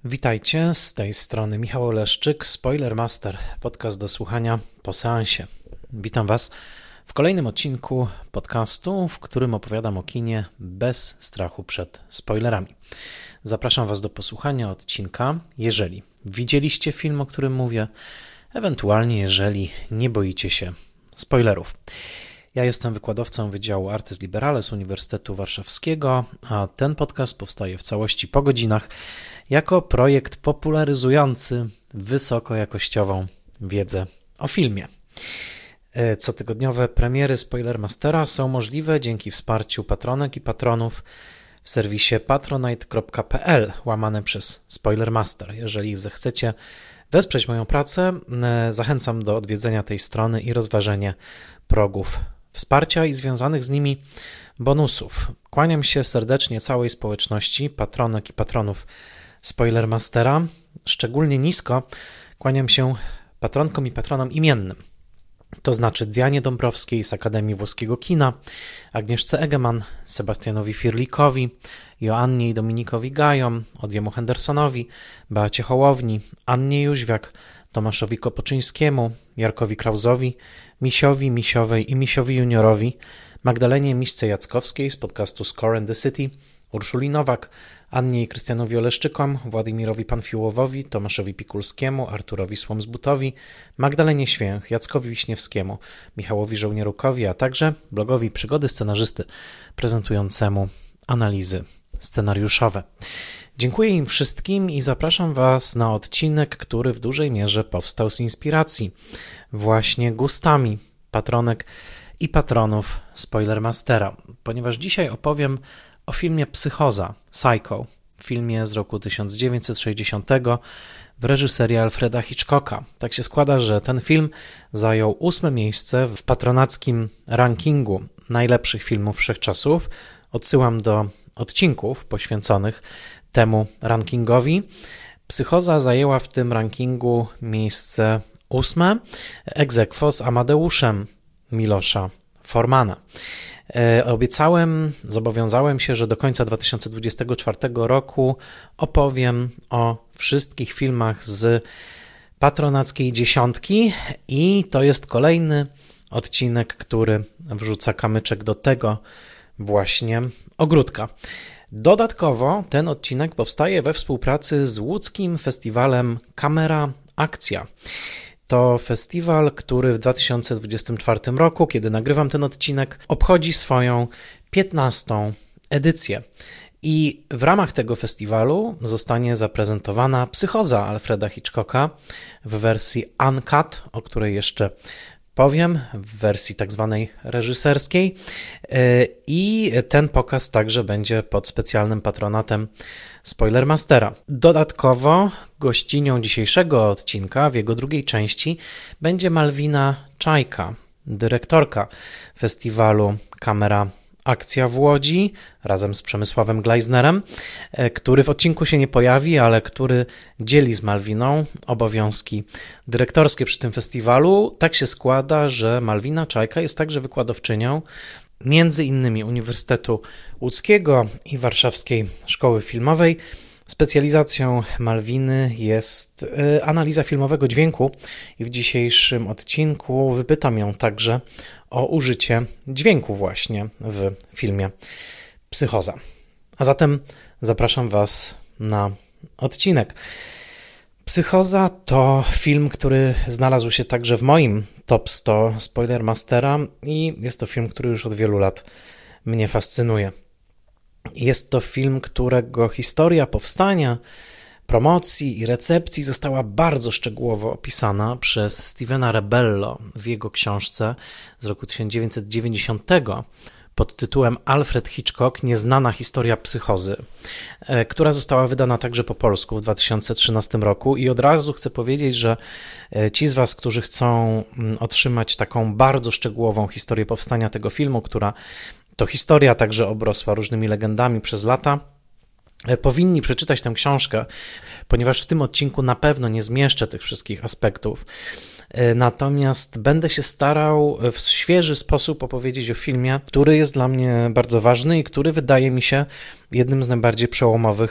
Witajcie, z tej strony Michał Oleszczyk, Spoilermaster, podcast do słuchania po seansie. Witam Was w kolejnym odcinku podcastu, w którym opowiadam o kinie bez strachu przed spoilerami. Zapraszam Was do posłuchania odcinka, jeżeli widzieliście film, o którym mówię, ewentualnie jeżeli nie boicie się spoilerów. Ja jestem wykładowcą Wydziału Artes Liberales Uniwersytetu Warszawskiego, a ten podcast powstaje w całości po godzinach jako projekt popularyzujący wysokojakościową wiedzę o filmie. Cotygodniowe premiery Spoilermastera są możliwe dzięki wsparciu patronek i patronów w serwisie patronite.pl /Spoilermaster. Jeżeli zechcecie wesprzeć moją pracę, zachęcam do odwiedzenia tej strony i rozważenia progów wsparcia i związanych z nimi bonusów. Kłaniam się serdecznie całej społeczności patronek i patronów Spoilermastera. Szczególnie nisko kłaniam się patronkom i patronom imiennym. To znaczy Dianie Dąbrowskiej z Akademii Włoskiego Kina, Agnieszce Egeman, Sebastianowi Firlikowi, Joannie i Dominikowi Gajom, Odjemu Hendersonowi, Beacie Hołowni, Annie Jóźwiak, Tomaszowi Kopoczyńskiemu, Jarkowi Krauzowi, Misiowi, Misiowej i Misiowi Juniorowi, Magdalenie Miśce-Jackowskiej z podcastu Score and the City, Urszuli Nowak, Annie i Krystianowi Oleszczykom, Władimirowi Panfiłowowi, Tomaszowi Pikulskiemu, Arturowi Słomzbutowi, Magdalenie Święch, Jackowi Wiśniewskiemu, Michałowi Żołnierukowi, a także blogowi Przygody Scenarzysty prezentującemu analizy scenariuszowe. Dziękuję im wszystkim i zapraszam Was na odcinek, który w dużej mierze powstał z inspiracji właśnie gustami patronek i patronów Spoilermastera, ponieważ dzisiaj opowiem o filmie Psychoza, Psycho, filmie z roku 1960 w reżyserii Alfreda Hitchcocka. Tak się składa, że ten film zajął 8. miejsce w patronackim rankingu najlepszych filmów wszechczasów. Odsyłam do odcinków poświęconych temu rankingowi. Psychoza zajęła w tym rankingu miejsce 8, ex aequo z Amadeuszem Milosza Formana. Zobowiązałem się, że do końca 2024 roku opowiem o wszystkich filmach z patronackiej dziesiątki i to jest kolejny odcinek, który wrzuca kamyczek do tego właśnie ogródka. Dodatkowo ten odcinek powstaje we współpracy z łódzkim festiwalem Kamera Akcja. To festiwal, który w 2024 roku, kiedy nagrywam ten odcinek, obchodzi swoją 15. edycję. I w ramach tego festiwalu zostanie zaprezentowana Psychoza Alfreda Hitchcocka w wersji uncut, o której jeszcze powiem, w wersji tak zwanej reżyserskiej. I ten pokaz także będzie pod specjalnym patronatem Spoilermastera. Dodatkowo gościnią dzisiejszego odcinka w jego drugiej części będzie Malwina Czajka, dyrektorka festiwalu Kamera Akcja w Łodzi, razem z Przemysławem Gleisnerem, który w odcinku się nie pojawi, ale który dzieli z Malwiną obowiązki dyrektorskie przy tym festiwalu. Tak się składa, że Malwina Czajka jest także wykładowczynią między innymi Uniwersytetu Łódzkiego i Warszawskiej Szkoły Filmowej. Specjalizacją Malwiny jest analiza filmowego dźwięku i w dzisiejszym odcinku wypytam ją także o użycie dźwięku właśnie w filmie Psychoza. A zatem zapraszam Was na odcinek. Psychoza to film, który znalazł się także w moim top 100 Spoilermastera i jest to film, który już od wielu lat mnie fascynuje. Jest to film, którego historia powstania, promocji i recepcji została bardzo szczegółowo opisana przez Stevena Rebello w jego książce z roku 1990 pod tytułem Alfred Hitchcock – Nieznana historia psychozy, która została wydana także po polsku w 2013 roku i od razu chcę powiedzieć, że ci z Was, którzy chcą otrzymać taką bardzo szczegółową historię powstania tego filmu, która to historia także obrosła różnymi legendami przez lata, powinni przeczytać tę książkę, ponieważ w tym odcinku na pewno nie zmieszczę tych wszystkich aspektów. Natomiast będę się starał w świeży sposób opowiedzieć o filmie, który jest dla mnie bardzo ważny i który wydaje mi się jednym z najbardziej przełomowych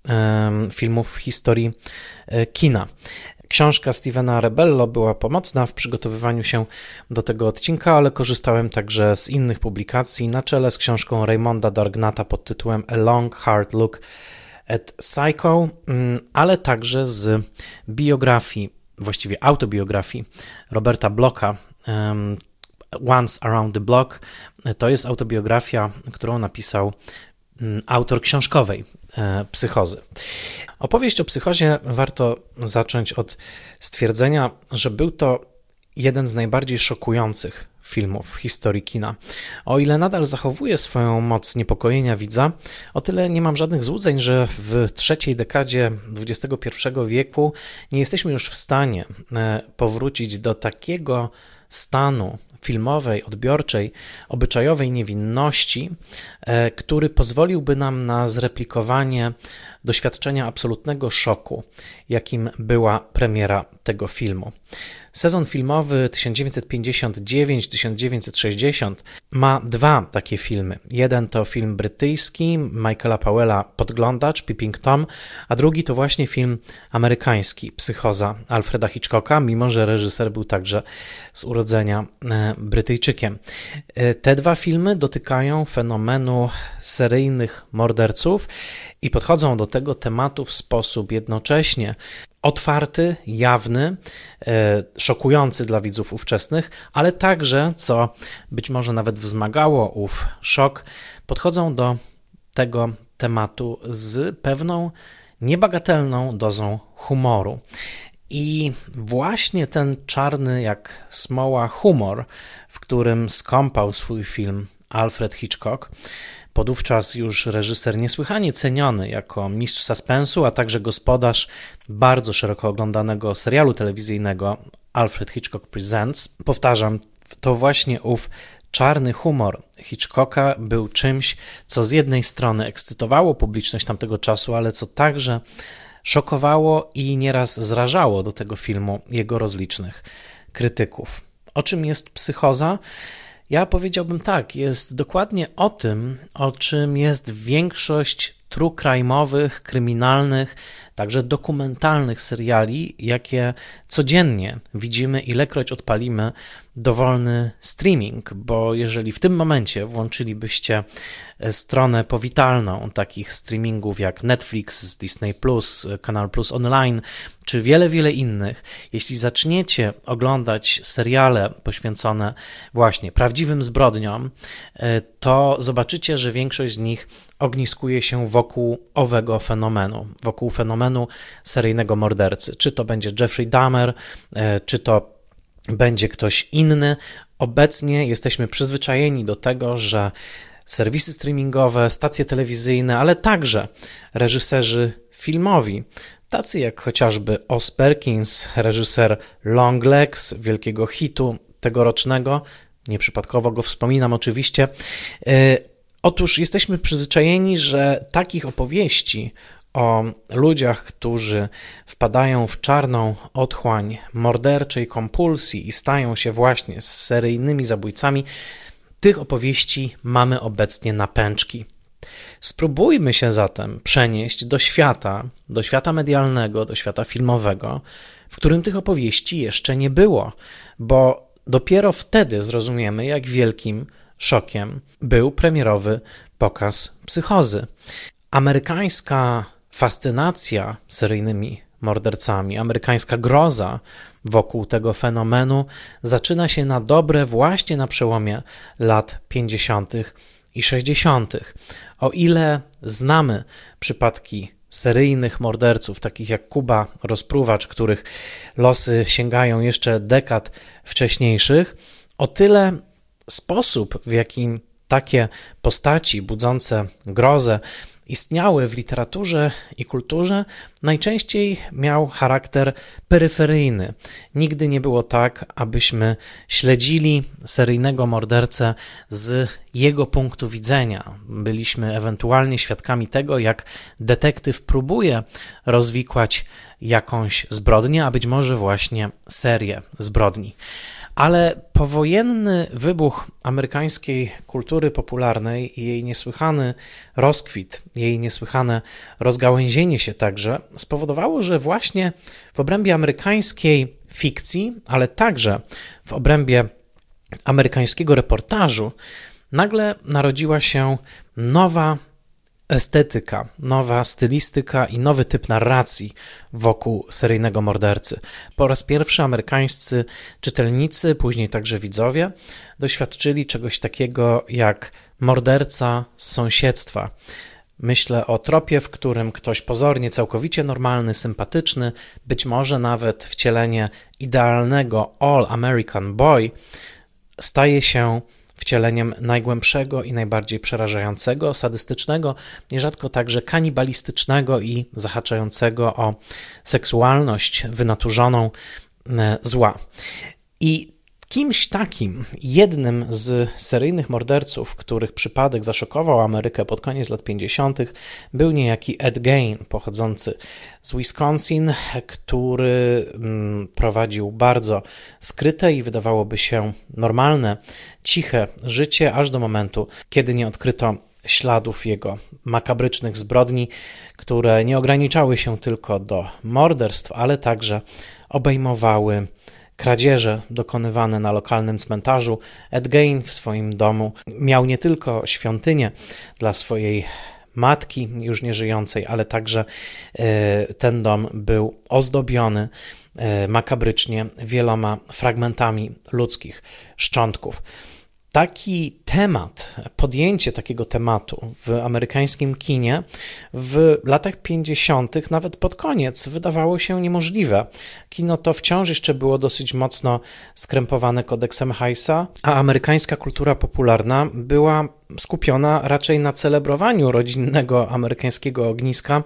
filmów w historii kina. Książka Stevena Rebello była pomocna w przygotowywaniu się do tego odcinka, ale korzystałem także z innych publikacji, na czele z książką Raymonda Dargnata pod tytułem A Long Hard Look at Psycho, ale także z biografii, właściwie autobiografii Roberta Blocka, Once Around the Block. To jest autobiografia, którą napisał autor książkowej Psychozy. Opowieść o Psychozie warto zacząć od stwierdzenia, że był to jeden z najbardziej szokujących filmów w historii kina. O ile nadal zachowuje swoją moc niepokojenia widza, o tyle nie mam żadnych złudzeń, że w trzeciej dekadzie XXI wieku nie jesteśmy już w stanie powrócić do takiego stanu filmowej, odbiorczej, obyczajowej niewinności, który pozwoliłby nam na zreplikowanie doświadczenia absolutnego szoku, jakim była premiera tego filmu. Sezon filmowy 1959-1960 ma dwa takie filmy. Jeden to film brytyjski Michaela Powella Podglądacz, Peeping Tom, a drugi to właśnie film amerykański Psychoza Alfreda Hitchcocka, mimo że reżyser był także z urodzenia Brytyjczykiem. Te dwa filmy dotykają fenomenu seryjnych morderców i podchodzą do tego tematu w sposób jednocześnie otwarty, jawny, szokujący dla widzów ówczesnych, ale także, co być może nawet wzmagało ów szok, podchodzą do tego tematu z pewną niebagatelną dozą humoru. I właśnie ten czarny jak smoła humor, w którym skąpał swój film Alfred Hitchcock, podówczas już reżyser niesłychanie ceniony jako mistrz suspensu, a także gospodarz bardzo szeroko oglądanego serialu telewizyjnego Alfred Hitchcock Presents. Powtarzam, to właśnie ów czarny humor Hitchcocka był czymś, co z jednej strony ekscytowało publiczność tamtego czasu, ale co także szokowało i nieraz zrażało do tego filmu jego rozlicznych krytyków. O czym jest Psychoza? Ja powiedziałbym tak, jest dokładnie o tym, o czym jest większość true crime'owych, kryminalnych, także dokumentalnych seriali, jakie codziennie widzimy, ilekroć odpalimy dowolny streaming, bo jeżeli w tym momencie włączylibyście stronę powitalną takich streamingów jak Netflix, Disney+, Kanal Plus Online, czy wiele innych, jeśli zaczniecie oglądać seriale poświęcone właśnie prawdziwym zbrodniom, to zobaczycie, że większość z nich ogniskuje się wokół owego fenomenu, wokół fenomenu seryjnego mordercy. Czy to będzie Jeffrey Dahmer, czy to będzie ktoś inny. Obecnie jesteśmy przyzwyczajeni do tego, że serwisy streamingowe, stacje telewizyjne, ale także reżyserzy filmowi, tacy jak chociażby Oz Perkins, reżyser Longlegs, wielkiego hitu tegorocznego, nieprzypadkowo go wspominam oczywiście. Otóż jesteśmy przyzwyczajeni, że takich opowieści o ludziach, którzy wpadają w czarną otchłań morderczej kompulsji i stają się właśnie seryjnymi zabójcami, tych opowieści mamy obecnie na pęczki. Spróbujmy się zatem przenieść do świata medialnego, do świata filmowego, w którym tych opowieści jeszcze nie było, bo dopiero wtedy zrozumiemy, jak wielkim szokiem był premierowy pokaz Psychozy. Amerykańska fascynacja seryjnymi mordercami, amerykańska groza wokół tego fenomenu zaczyna się na dobre właśnie na przełomie lat 50. i 60. O ile znamy przypadki seryjnych morderców, takich jak Kuba Rozpruwacz, których losy sięgają jeszcze dekad wcześniejszych, o tyle sposób, w jakim takie postaci budzące grozę istniały w literaturze i kulturze, najczęściej miał charakter peryferyjny. Nigdy nie było tak, abyśmy śledzili seryjnego mordercę z jego punktu widzenia. Byliśmy ewentualnie świadkami tego, jak detektyw próbuje rozwikłać jakąś zbrodnię, a być może właśnie serię zbrodni. Ale powojenny wybuch amerykańskiej kultury popularnej i jej niesłychany rozkwit, jej niesłychane rozgałęzienie się także spowodowało, że właśnie w obrębie amerykańskiej fikcji, ale także w obrębie amerykańskiego reportażu nagle narodziła się nowa estetyka, nowa stylistyka i nowy typ narracji wokół seryjnego mordercy. Po raz pierwszy amerykańscy czytelnicy, później także widzowie, doświadczyli czegoś takiego jak morderca z sąsiedztwa. Myślę o tropie, w którym ktoś pozornie całkowicie normalny, sympatyczny, być może nawet wcielenie idealnego all-American boy, staje się wcieleniem najgłębszego i najbardziej przerażającego, sadystycznego, nierzadko także kanibalistycznego i zahaczającego o seksualność wynaturzoną zła. I kimś takim, jednym z seryjnych morderców, których przypadek zaszokował Amerykę pod koniec lat 50., był niejaki Ed Gein, pochodzący z Wisconsin, który prowadził bardzo skryte i wydawałoby się normalne, ciche życie, aż do momentu, kiedy nie odkryto śladów jego makabrycznych zbrodni, które nie ograniczały się tylko do morderstw, ale także obejmowały kradzieże dokonywane na lokalnym cmentarzu. Ed Gein w swoim domu miał nie tylko świątynię dla swojej matki już nieżyjącej, ale także ten dom był ozdobiony makabrycznie wieloma fragmentami ludzkich szczątków. Taki temat, podjęcie takiego tematu w amerykańskim kinie w latach 50., nawet pod koniec, wydawało się niemożliwe. Kino to wciąż jeszcze było dosyć mocno skrępowane kodeksem Hayesa, a amerykańska kultura popularna była skupiona raczej na celebrowaniu rodzinnego amerykańskiego ogniska,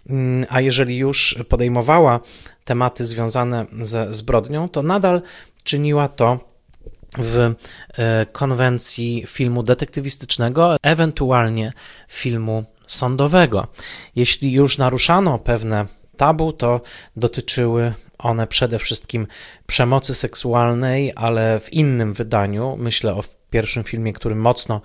a jeżeli już podejmowała tematy związane ze zbrodnią, to nadal czyniła to w konwencji filmu detektywistycznego, ewentualnie filmu sądowego. Jeśli już naruszano pewne tabu, to dotyczyły one przede wszystkim przemocy seksualnej, ale w innym wydaniu. Myślę o pierwszym filmie, który mocno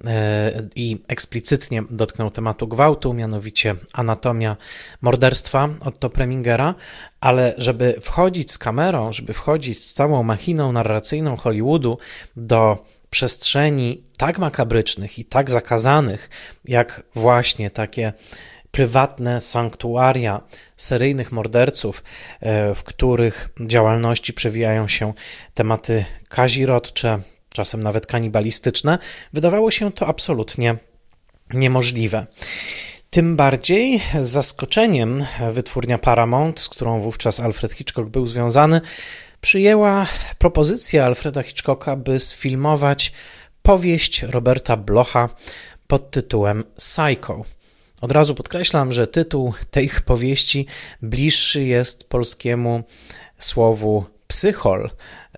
i eksplicytnie dotknął tematu gwałtu, mianowicie Anatomia morderstwa Otto Premingera, ale żeby wchodzić z kamerą, żeby wchodzić z całą machiną narracyjną Hollywoodu do przestrzeni tak makabrycznych i tak zakazanych, jak właśnie takie prywatne sanktuaria seryjnych morderców, w których działalności przewijają się tematy kazirodcze, czasem nawet kanibalistyczne, wydawało się to absolutnie niemożliwe. Tym bardziej z zaskoczeniem wytwórnia Paramount, z którą wówczas Alfred Hitchcock był związany, przyjęła propozycję Alfreda Hitchcocka, by sfilmować powieść Roberta Blocha pod tytułem Psycho. Od razu podkreślam, że tytuł tej powieści bliższy jest polskiemu słowu psychol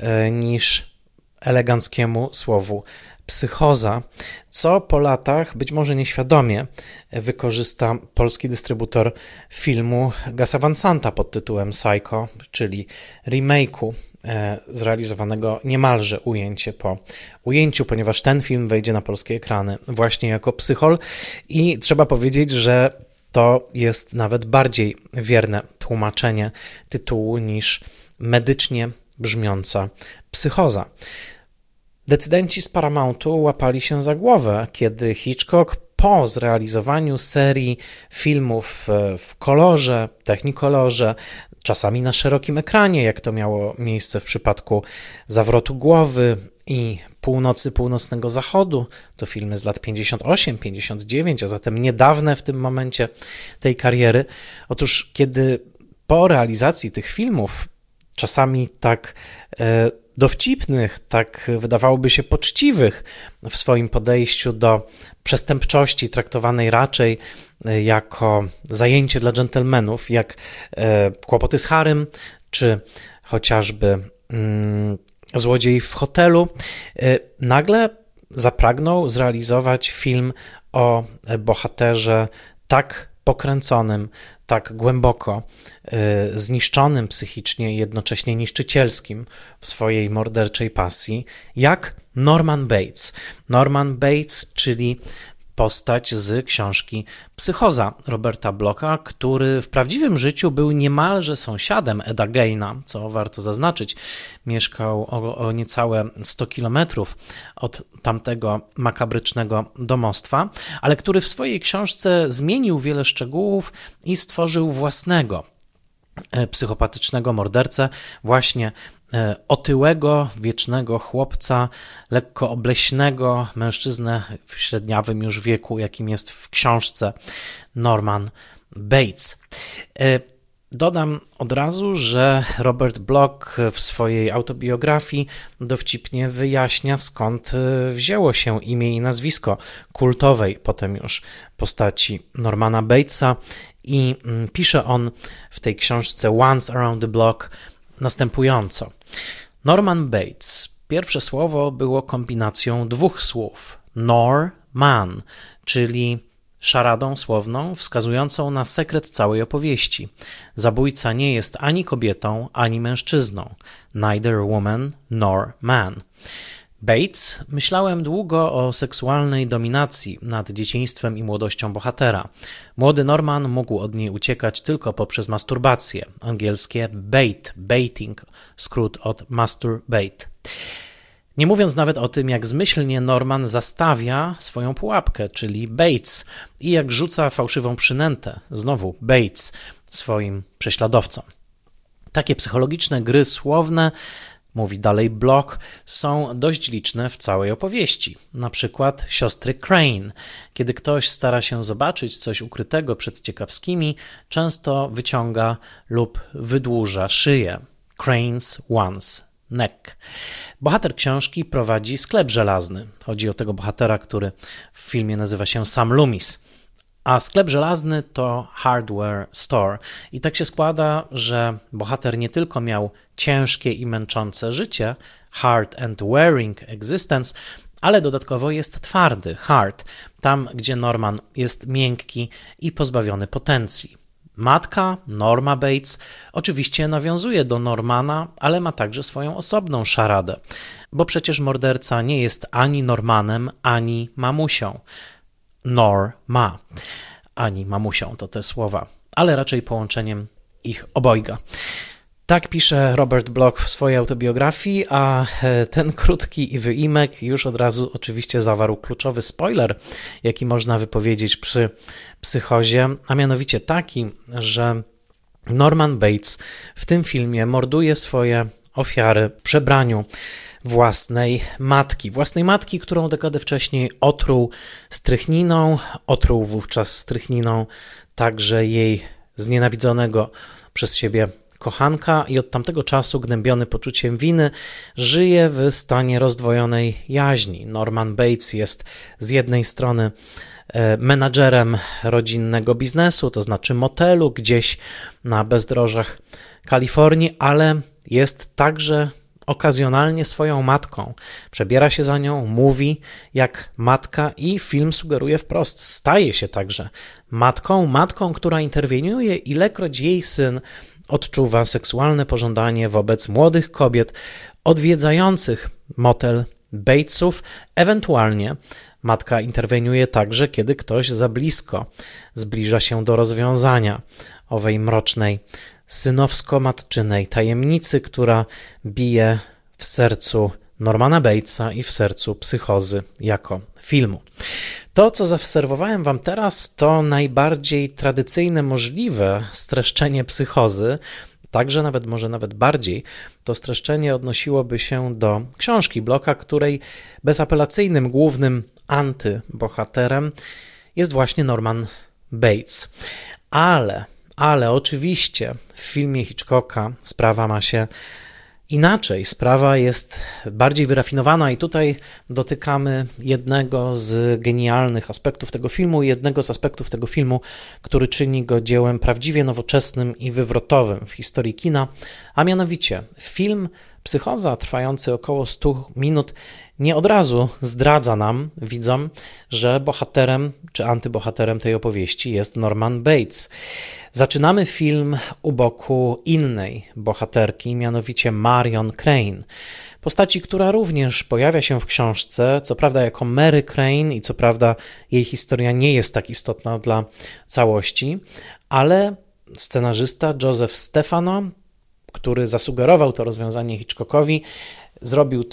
niż eleganckiemu słowu psychoza, co po latach, być może nieświadomie, wykorzysta polski dystrybutor filmu Gasa Van Santa pod tytułem Psycho, czyli remake'u zrealizowanego niemalże ujęcie po ujęciu, ponieważ ten film wejdzie na polskie ekrany właśnie jako psychol i trzeba powiedzieć, że to jest nawet bardziej wierne tłumaczenie tytułu niż medycznie brzmiąca psychoza. Decydenci z Paramountu łapali się za głowę, kiedy Hitchcock po zrealizowaniu serii filmów w kolorze, technikolorze, czasami na szerokim ekranie, jak to miało miejsce w przypadku Zawrotu głowy i Północy Północnego Zachodu, to filmy z lat 58, 59, a zatem niedawne w tym momencie tej kariery. Otóż kiedy po realizacji tych filmów, czasami tak dowcipnych, tak wydawałoby się poczciwych w swoim podejściu do przestępczości, traktowanej raczej jako zajęcie dla dżentelmenów, jak Kłopoty z Harrym, czy chociażby Złodziej w hotelu, nagle zapragnął zrealizować film o bohaterze tak pokręconym, tak głęboko zniszczonym psychicznie i jednocześnie niszczycielskim w swojej morderczej pasji, jak Norman Bates. Norman Bates, czyli postać z książki Psychoza Roberta Blocka, który w prawdziwym życiu był niemalże sąsiadem Eda Geina, co warto zaznaczyć. Mieszkał o niecałe 100 kilometrów od tamtego makabrycznego domostwa, ale który w swojej książce zmienił wiele szczegółów i stworzył własnego psychopatycznego mordercę, właśnie otyłego, wiecznego chłopca, lekko obleśnego, mężczyznę w średniawym już wieku, jakim jest w książce Norman Bates. Dodam od razu, że Robert Bloch w swojej autobiografii dowcipnie wyjaśnia, skąd wzięło się imię i nazwisko kultowej potem już postaci Normana Batesa i pisze on w tej książce Once Around the Block następująco. Norman Bates. Pierwsze słowo było kombinacją dwóch słów. Norman, czyli szaradą słowną wskazującą na sekret całej opowieści. Zabójca nie jest ani kobietą, ani mężczyzną. Neither woman nor man. Bates. Myślałem długo o seksualnej dominacji nad dzieciństwem i młodością bohatera. Młody Norman mógł od niej uciekać tylko poprzez masturbację. Angielskie baiting, skrót od masturbate. Nie mówiąc nawet o tym, jak zmyślnie Norman zastawia swoją pułapkę, czyli Bates, i jak rzuca fałszywą przynętę, znowu Bates, swoim prześladowcom. Takie psychologiczne gry słowne, mówi dalej Bloch, są dość liczne w całej opowieści. Na przykład siostry Crane. Kiedy ktoś stara się zobaczyć coś ukrytego przed ciekawskimi, często wyciąga lub wydłuża szyję. Crane's one's neck. Bohater książki prowadzi sklep żelazny. Chodzi o tego bohatera, który w filmie nazywa się Sam Loomis. A sklep żelazny to hardware store. I tak się składa, że bohater nie tylko miał ciężkie i męczące życie, hard and wearing existence, ale dodatkowo jest twardy, hard, tam gdzie Norman jest miękki i pozbawiony potencji. Matka, Norma Bates, oczywiście nawiązuje do Normana, ale ma także swoją osobną szaradę, bo przecież morderca nie jest ani Normanem, ani mamusią. Norma, ani mamusią to te słowa, ale raczej połączeniem ich obojga. Tak pisze Robert Bloch w swojej autobiografii, a ten krótki wyimek już od razu oczywiście zawarł kluczowy spoiler, jaki można wypowiedzieć przy Psychozie, a mianowicie taki, że Norman Bates w tym filmie morduje swoje ofiary w przebraniu własnej matki, którą dekadę wcześniej otruł strychniną, otruł wówczas strychniną także jej znienawidzonego przez siebie kochanka i od tamtego czasu, gnębiony poczuciem winy, żyje w stanie rozdwojonej jaźni. Norman Bates jest z jednej strony menadżerem rodzinnego biznesu, to znaczy motelu gdzieś na bezdrożach Kalifornii, ale jest także okazjonalnie swoją matką. Przebiera się za nią, mówi jak matka i film sugeruje wprost, staje się także matką, która interweniuje, ilekroć jej syn odczuwa seksualne pożądanie wobec młodych kobiet odwiedzających motel Batesów. Ewentualnie matka interweniuje także, kiedy ktoś za blisko zbliża się do rozwiązania owej mrocznej, synowsko-matczynej tajemnicy, która bije w sercu Normana Batesa i w sercu Psychozy jako filmu. To, co zaserwowałem wam teraz, to najbardziej tradycyjne możliwe streszczenie Psychozy, także może nawet bardziej. To streszczenie odnosiłoby się do książki Blocka, której bezapelacyjnym głównym antybohaterem jest właśnie Norman Bates. Ale oczywiście w filmie Hitchcocka sprawa ma się inaczej. Sprawa jest bardziej wyrafinowana i tutaj dotykamy jednego z genialnych aspektów tego filmu, jednego z aspektów tego filmu, który czyni go dziełem prawdziwie nowoczesnym i wywrotowym w historii kina, a mianowicie film Psychoza, trwający około 100 minut, nie od razu zdradza nam, widzom, że bohaterem czy antybohaterem tej opowieści jest Norman Bates. Zaczynamy film u boku innej bohaterki, mianowicie Marion Crane. Postaci, która również pojawia się w książce, co prawda jako Mary Crane i co prawda jej historia nie jest tak istotna dla całości, ale scenarzysta Joseph Stefano, który zasugerował to rozwiązanie Hitchcockowi, zrobił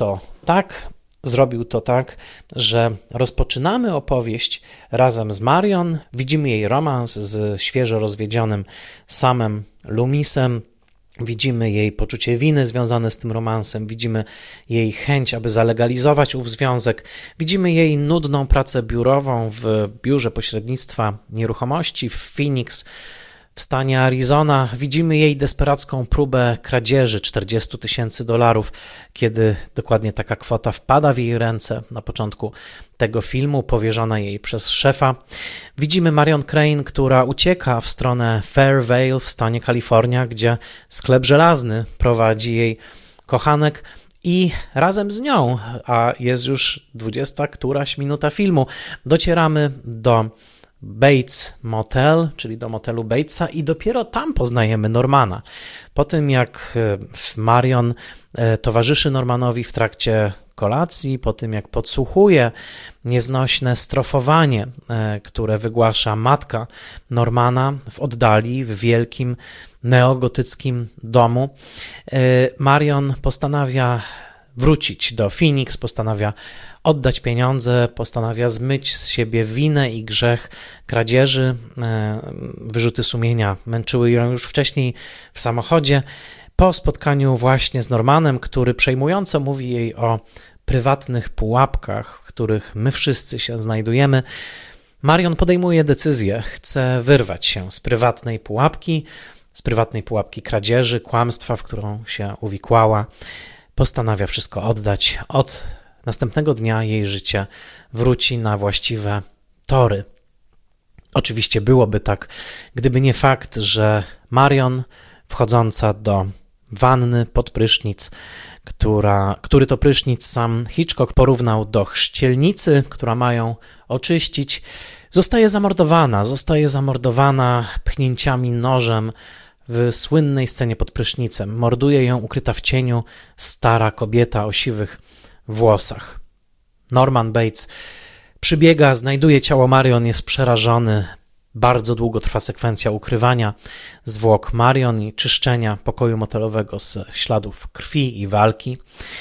to tak, że rozpoczynamy opowieść razem z Marion, widzimy jej romans z świeżo rozwiedzionym Samem Loomisem, widzimy jej poczucie winy związane z tym romansem, widzimy jej chęć, aby zalegalizować ów związek, widzimy jej nudną pracę biurową w biurze pośrednictwa nieruchomości w Phoenix, w stanie Arizona, widzimy jej desperacką próbę kradzieży $40,000, kiedy dokładnie taka kwota wpada w jej ręce na początku tego filmu, powierzona jej przez szefa. Widzimy Marion Crane, która ucieka w stronę Fairvale w stanie Kalifornia, gdzie sklep żelazny prowadzi jej kochanek i razem z nią, a jest już 20 któraś minuta filmu, docieramy do Bates Motel, czyli do motelu Batesa i dopiero tam poznajemy Normana. Po tym jak Marion towarzyszy Normanowi w trakcie kolacji, po tym jak podsłuchuje nieznośne strofowanie, które wygłasza matka Normana w oddali, w wielkim neogotyckim domu, Marion postanawia wrócić do Phoenix, postanawia oddać pieniądze, postanawia zmyć z siebie winę i grzech kradzieży. Wyrzuty sumienia męczyły ją już wcześniej w samochodzie. Po spotkaniu właśnie z Normanem, który przejmująco mówi jej o prywatnych pułapkach, w których my wszyscy się znajdujemy, Marion podejmuje decyzję, chce wyrwać się z prywatnej pułapki kradzieży, kłamstwa, w którą się uwikłała. Postanawia wszystko oddać. Od następnego dnia jej życie wróci na właściwe tory. Oczywiście byłoby tak, gdyby nie fakt, że Marion, wchodząca do wanny pod prysznic, który to prysznic sam Hitchcock porównał do chrzcielnicy, która ma ją oczyścić, zostaje zamordowana pchnięciami nożem w słynnej scenie pod prysznicem. Morduje ją ukryta w cieniu stara kobieta o siwych włosach. Norman Bates przybiega, znajduje ciało Marion, jest przerażony. Bardzo długo trwa sekwencja ukrywania zwłok Marion i czyszczenia pokoju motelowego z śladów krwi i walki.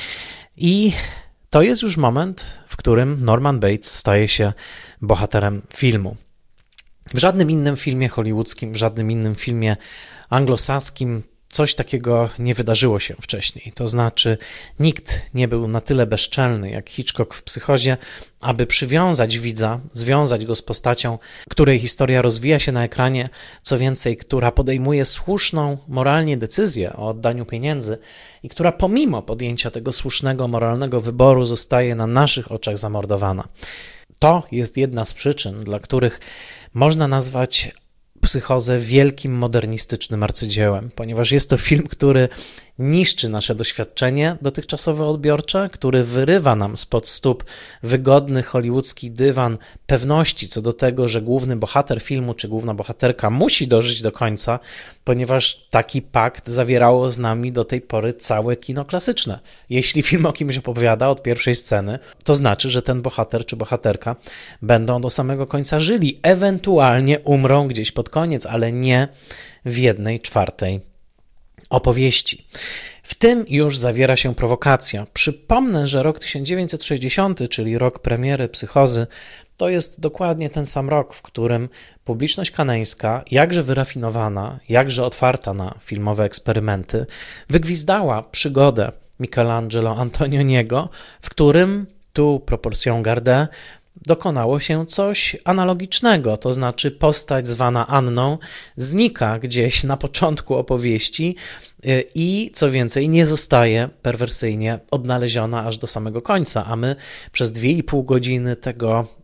I to jest już moment, w którym Norman Bates staje się bohaterem filmu. W żadnym innym filmie hollywoodzkim, w żadnym innym filmie anglosaskim coś takiego nie wydarzyło się wcześniej. To znaczy nikt nie był na tyle bezczelny jak Hitchcock w Psychozie, aby przywiązać widza, związać go z postacią, której historia rozwija się na ekranie, co więcej, która podejmuje słuszną moralnie decyzję o oddaniu pieniędzy i która pomimo podjęcia tego słusznego moralnego wyboru zostaje na naszych oczach zamordowana. To jest jedna z przyczyn, dla których można nazwać Psychozę wielkim modernistycznym arcydziełem, ponieważ jest to film, który niszczy nasze doświadczenie dotychczasowe odbiorcze, który wyrywa nam spod stóp wygodny hollywoodzki dywan pewności co do tego, że główny bohater filmu czy główna bohaterka musi dożyć do końca, ponieważ taki pakt zawierało z nami do tej pory całe kino klasyczne. Jeśli film o kimś opowiada od pierwszej sceny, to znaczy, że ten bohater czy bohaterka będą do samego końca żyli, ewentualnie umrą gdzieś pod koniec, ale nie w 1/4 opowieści. W tym już zawiera się prowokacja. Przypomnę, że rok 1960, czyli rok premiery Psychozy, to jest dokładnie ten sam rok, w którym publiczność kanańska, jakże wyrafinowana, jakże otwarta na filmowe eksperymenty, wygwizdała przygodę Michelangelo Antonioniego, w którym tu proporcją gardée dokonało się coś analogicznego, to znaczy postać zwana Anną znika gdzieś na początku opowieści i co więcej nie zostaje perwersyjnie odnaleziona aż do samego końca, a my przez 2,5 godziny tego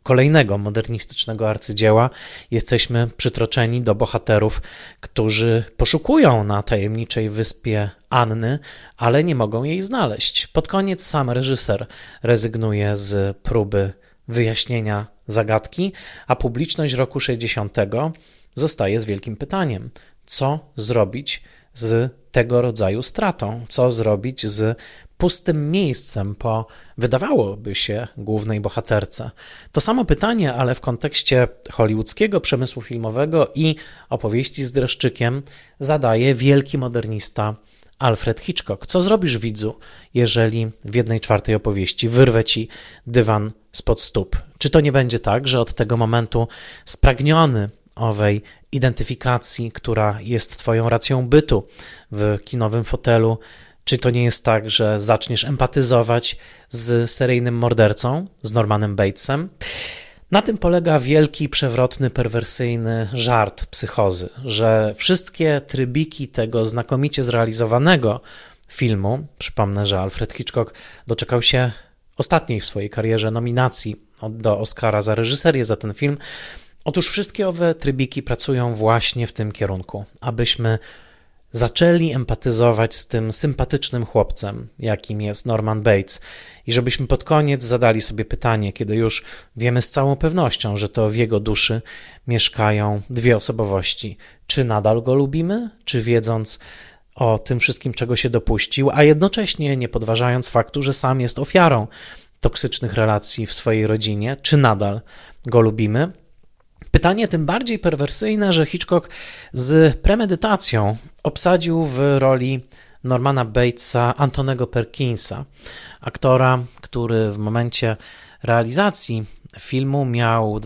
kolejnego modernistycznego arcydzieła jesteśmy przytroczeni do bohaterów, którzy poszukują na tajemniczej wyspie Anny, ale nie mogą jej znaleźć. Pod koniec sam reżyser rezygnuje z próby wyjaśnienia zagadki, a publiczność roku 60 zostaje z wielkim pytaniem: co zrobić z tego rodzaju stratą? Co zrobić z pustym miejscem po, wydawałoby się, głównej bohaterce? To samo pytanie, ale w kontekście hollywoodzkiego przemysłu filmowego i opowieści z dreszczykiem zadaje wielki modernista Alfred Hitchcock. Co zrobisz, widzu, jeżeli w 1/4 opowieści wyrwę ci dywan spod stóp? Czy to nie będzie tak, że od tego momentu spragniony owej identyfikacji, która jest twoją racją bytu w kinowym fotelu, czy to nie jest tak, że zaczniesz empatyzować z seryjnym mordercą, z Normanem Batesem? Na tym polega wielki, przewrotny, perwersyjny żart psychozy, że wszystkie trybiki tego znakomicie zrealizowanego filmu, przypomnę, że Alfred Hitchcock doczekał się ostatniej w swojej karierze nominacji do Oscara za reżyserię za ten film. Otóż wszystkie owe trybiki pracują właśnie w tym kierunku, abyśmy zaczęli empatyzować z tym sympatycznym chłopcem, jakim jest Norman Bates, i żebyśmy pod koniec zadali sobie pytanie, kiedy już wiemy z całą pewnością, że to w jego duszy mieszkają dwie osobowości. Czy nadal go lubimy, czy wiedząc o tym wszystkim, czego się dopuścił, a jednocześnie nie podważając faktu, że sam jest ofiarą toksycznych relacji w swojej rodzinie, czy nadal go lubimy? Pytanie tym bardziej perwersyjne, że Hitchcock z premedytacją obsadził w roli Normana Batesa Antonego Perkinsa, aktora, który w momencie realizacji filmu miał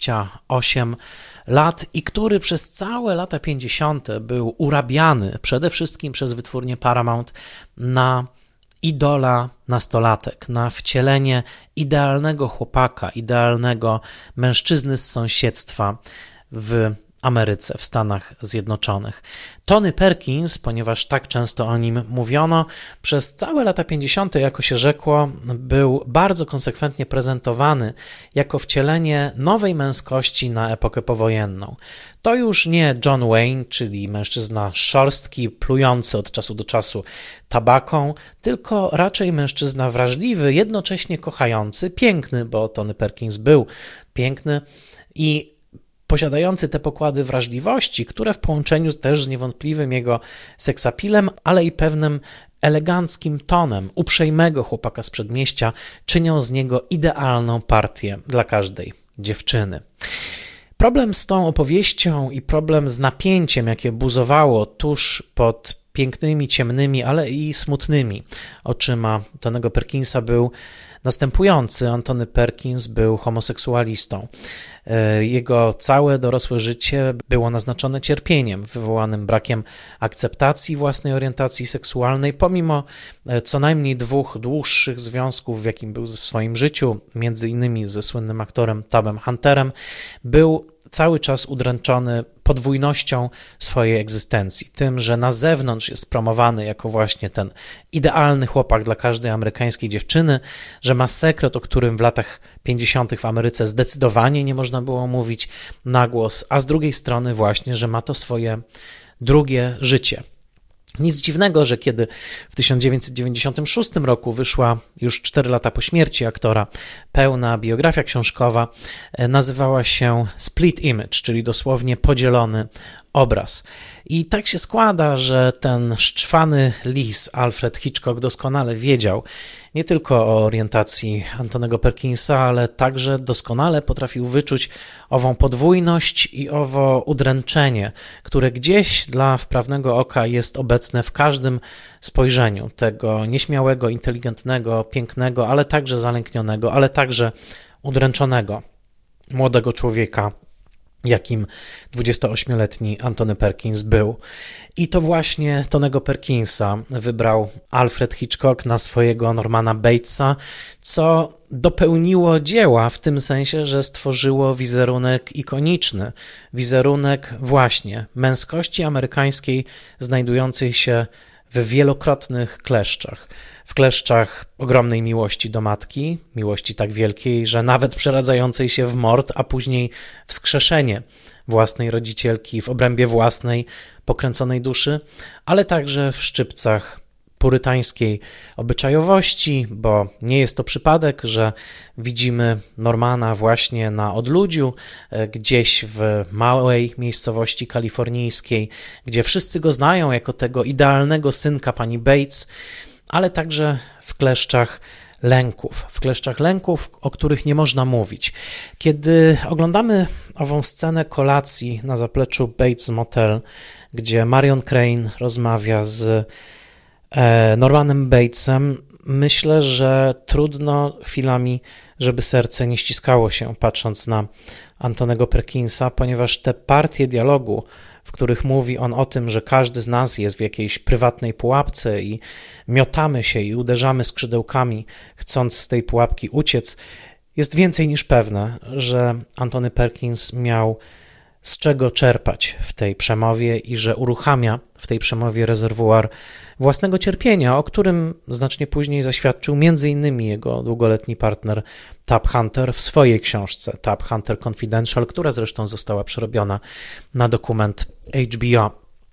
28 lat i który przez całe lata 50. był urabiany przede wszystkim przez wytwórnię Paramount na idola nastolatek, na wcielenie idealnego chłopaka, idealnego mężczyzny z sąsiedztwa w Ameryce, w Stanach Zjednoczonych. Tony Perkins, ponieważ tak często o nim mówiono, przez całe lata 50., jako się rzekło, był bardzo konsekwentnie prezentowany jako wcielenie nowej męskości na epokę powojenną. To już nie John Wayne, czyli mężczyzna szorstki, plujący od czasu do czasu tabaką, tylko raczej mężczyzna wrażliwy, jednocześnie kochający, piękny, bo Tony Perkins był piękny i posiadający te pokłady wrażliwości, które w połączeniu też z niewątpliwym jego seksapilem, ale i pewnym eleganckim tonem uprzejmego chłopaka z przedmieścia czynią z niego idealną partię dla każdej dziewczyny. Problem z tą opowieścią i problem z napięciem, jakie buzowało tuż pod pięknymi, ciemnymi, ale i smutnymi oczyma Tonego Perkinsa był następujący. Antony Perkins był homoseksualistą. Jego całe dorosłe życie było naznaczone cierpieniem wywołanym brakiem akceptacji własnej orientacji seksualnej, pomimo co najmniej 2 dłuższych związków, w jakim był w swoim życiu, między innymi ze słynnym aktorem Tabem Hunterem, był cały czas udręczony podwójnością swojej egzystencji, tym, że na zewnątrz jest promowany jako właśnie ten idealny chłopak dla każdej amerykańskiej dziewczyny, że ma sekret, o którym w latach 50. w Ameryce zdecydowanie nie można było mówić na głos, a z drugiej strony właśnie, że ma to swoje drugie życie. Nic dziwnego, że kiedy w 1996 roku wyszła już 4 lata po śmierci aktora pełna biografia książkowa, nazywała się Split Image, czyli dosłownie podzielony obraz. I tak się składa, że ten szczwany lis Alfred Hitchcock doskonale wiedział nie tylko o orientacji Antonego Perkinsa, ale także doskonale potrafił wyczuć ową podwójność i owo udręczenie, które gdzieś dla wprawnego oka jest obecne w każdym spojrzeniu tego nieśmiałego, inteligentnego, pięknego, ale także zalęknionego, ale także udręczonego młodego człowieka, jakim 28-letni Antony Perkins był. I to właśnie Tonego Perkinsa wybrał Alfred Hitchcock na swojego Normana Batesa, co dopełniło dzieła w tym sensie, że stworzyło wizerunek ikoniczny, wizerunek właśnie męskości amerykańskiej znajdującej się w wielokrotnych kleszczach. W kleszczach ogromnej miłości do matki, miłości tak wielkiej, że nawet przeradzającej się w mord, a później wskrzeszenie własnej rodzicielki w obrębie własnej, pokręconej duszy, ale także w szczypcach purytańskiej obyczajowości, bo nie jest to przypadek, że widzimy Normana właśnie na odludziu, gdzieś w małej miejscowości kalifornijskiej, gdzie wszyscy go znają jako tego idealnego synka pani Bates, ale także w kleszczach lęków, o których nie można mówić. Kiedy oglądamy ową scenę kolacji na zapleczu Bates Motel, gdzie Marion Crane rozmawia z Normanem Batesem, myślę, że trudno chwilami, żeby serce nie ściskało się, patrząc na Antonego Perkinsa, ponieważ te partie dialogu, w których mówi on o tym, że każdy z nas jest w jakiejś prywatnej pułapce i miotamy się i uderzamy skrzydełkami, chcąc z tej pułapki uciec, jest więcej niż pewne, że Antony Perkins miał z czego czerpać w tej przemowie i że uruchamia w tej przemowie rezerwuar własnego cierpienia, o którym znacznie później zaświadczył m.in. jego długoletni partner Tab Hunter w swojej książce Tab Hunter Confidential, która zresztą została przerobiona na dokument HBO.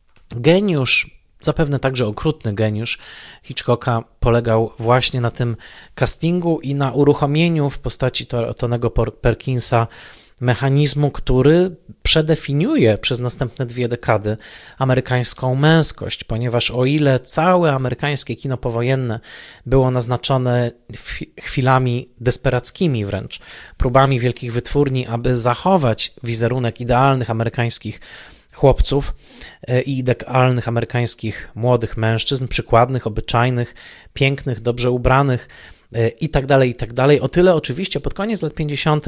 Geniusz, zapewne także okrutny geniusz Hitchcocka polegał właśnie na tym castingu i na uruchomieniu w postaci Tonego Perkinsa mechanizmu, który przedefiniuje przez następne 2 dekady amerykańską męskość, ponieważ o ile całe amerykańskie kino powojenne było naznaczone chwilami desperackimi wręcz, próbami wielkich wytwórni, aby zachować wizerunek idealnych amerykańskich chłopców i idealnych amerykańskich młodych mężczyzn, przykładnych, obyczajnych, pięknych, dobrze ubranych i tak dalej, o tyle oczywiście pod koniec lat 50.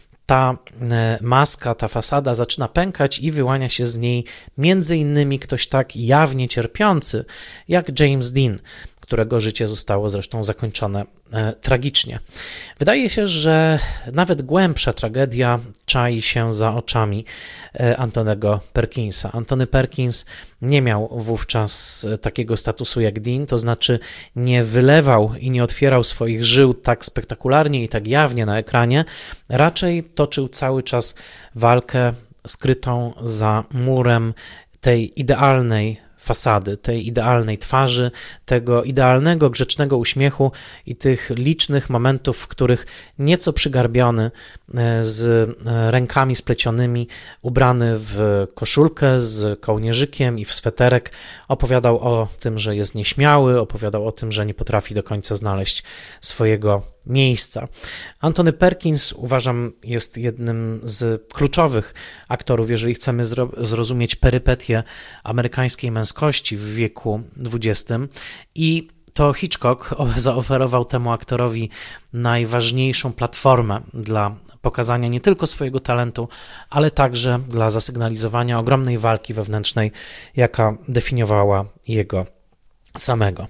ta maska, ta fasada zaczyna pękać i wyłania się z niej między innymi ktoś tak jawnie cierpiący jak James Dean, którego życie zostało zresztą zakończone tragicznie. Wydaje się, że nawet głębsza tragedia czai się za oczami Antonego Perkinsa. Antony Perkins nie miał wówczas takiego statusu jak Dean, to znaczy nie wylewał i nie otwierał swoich żył tak spektakularnie i tak jawnie na ekranie, raczej toczył cały czas walkę skrytą za murem tej idealnej fasady, tej idealnej twarzy, tego idealnego, grzecznego uśmiechu i tych licznych momentów, w których nieco przygarbiony, z rękami splecionymi, ubrany w koszulkę z kołnierzykiem i w sweterek, opowiadał o tym, że jest nieśmiały, opowiadał o tym, że nie potrafi do końca znaleźć swojego miejsca. Antony Perkins, uważam, jest jednym z kluczowych aktorów, jeżeli chcemy zrozumieć perypetie amerykańskiej męskości w wieku XX i to Hitchcock zaoferował temu aktorowi najważniejszą platformę dla pokazania nie tylko swojego talentu, ale także dla zasygnalizowania ogromnej walki wewnętrznej, jaka definiowała jego samego.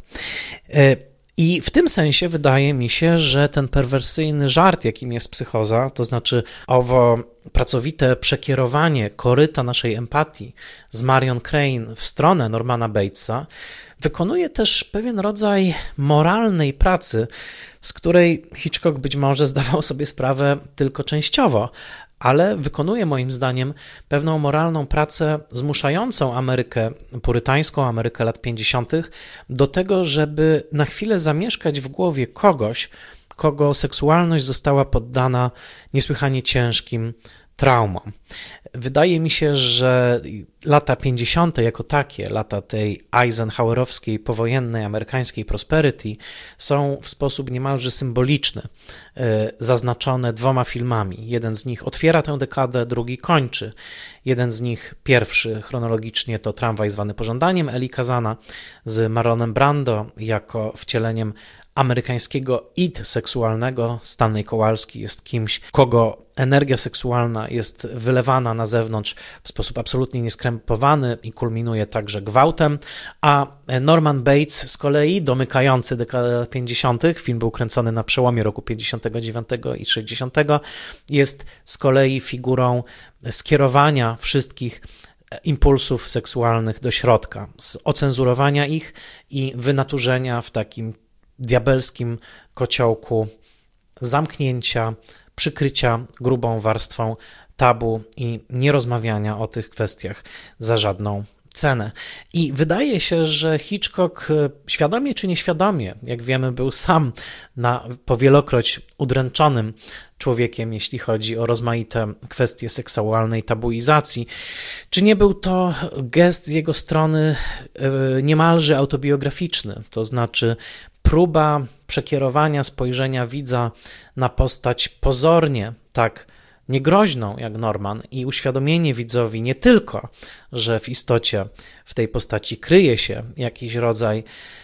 I w tym sensie wydaje mi się, że ten perwersyjny żart, jakim jest psychoza, to znaczy owo pracowite przekierowanie koryta naszej empatii z Marion Crane w stronę Normana Batesa, wykonuje też pewien rodzaj moralnej pracy, z której Hitchcock być może zdawał sobie sprawę tylko częściowo, ale wykonuje moim zdaniem pewną moralną pracę zmuszającą Amerykę purytańską, Amerykę lat 50. do tego, żeby na chwilę zamieszkać w głowie kogoś, kogo seksualność została poddana niesłychanie ciężkim traumom. Wydaje mi się, że lata 50. jako takie, lata tej eisenhowerowskiej, powojennej, amerykańskiej prosperity są w sposób niemalże symboliczny zaznaczone 2 filmami. Jeden z nich otwiera tę dekadę, drugi kończy. Jeden z nich, pierwszy chronologicznie, to Tramwaj zwany Pożądaniem Eli Kazana z Marlonem Brando jako wcieleniem amerykańskiego id seksualnego. Stanley Kowalski jest kimś, kogo energia seksualna jest wylewana na zewnątrz w sposób absolutnie nieskrępowany i kulminuje także gwałtem, a Norman Bates z kolei, domykający dekadę lat 50., film był kręcony na przełomie roku 59 i 60, jest z kolei figurą skierowania wszystkich impulsów seksualnych do środka, z ocenzurowania ich i wynaturzenia w takim diabelskim kociołku zamknięcia, przykrycia grubą warstwą tabu i nierozmawiania o tych kwestiach za żadną cenę. I wydaje się, że Hitchcock świadomie czy nieświadomie, jak wiemy, był sam powielokroć udręczonym człowiekiem, jeśli chodzi o rozmaite kwestie seksualnej tabuizacji. Czy nie był to gest z jego strony niemalże autobiograficzny, to znaczy próba przekierowania spojrzenia widza na postać pozornie tak niegroźną jak Norman i uświadomienie widzowi nie tylko, że w istocie w tej postaci kryje się jakiś rodzaj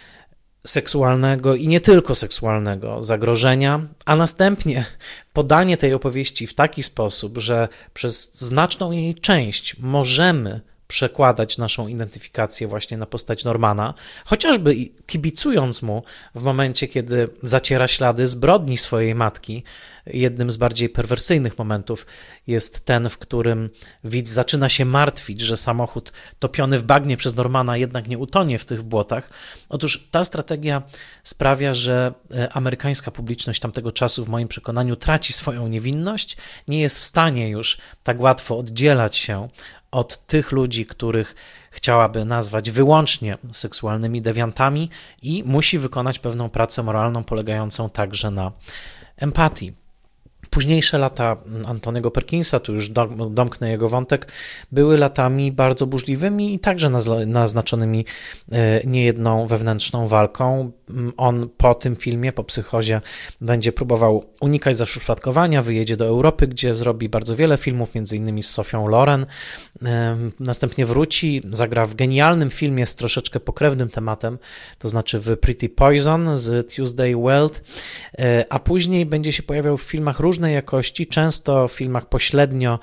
seksualnego i nie tylko seksualnego zagrożenia, a następnie podanie tej opowieści w taki sposób, że przez znaczną jej część możemy przekładać naszą identyfikację właśnie na postać Normana, chociażby kibicując mu w momencie, kiedy zaciera ślady zbrodni swojej matki. Jednym z bardziej perwersyjnych momentów jest ten, w którym widz zaczyna się martwić, że samochód topiony w bagnie przez Normana jednak nie utonie w tych błotach. Otóż ta strategia sprawia, że amerykańska publiczność tamtego czasu w moim przekonaniu traci swoją niewinność, nie jest w stanie już tak łatwo oddzielać się od tych ludzi, których chciałaby nazwać wyłącznie seksualnymi dewiantami i musi wykonać pewną pracę moralną polegającą także na empatii. Późniejsze lata Antony'ego Perkinsa, tu już domknę jego wątek, były latami bardzo burzliwymi i także naznaczonymi niejedną wewnętrzną walką. On po tym filmie, po Psychozie, będzie próbował unikać zaszufladkowania, wyjedzie do Europy, gdzie zrobi bardzo wiele filmów, między innymi z Sophią Loren. Następnie wróci, zagra w genialnym filmie z troszeczkę pokrewnym tematem, to znaczy w Pretty Poison z Tuesday Weld, a później będzie się pojawiał w filmach różnej jakości, często w filmach pośrednio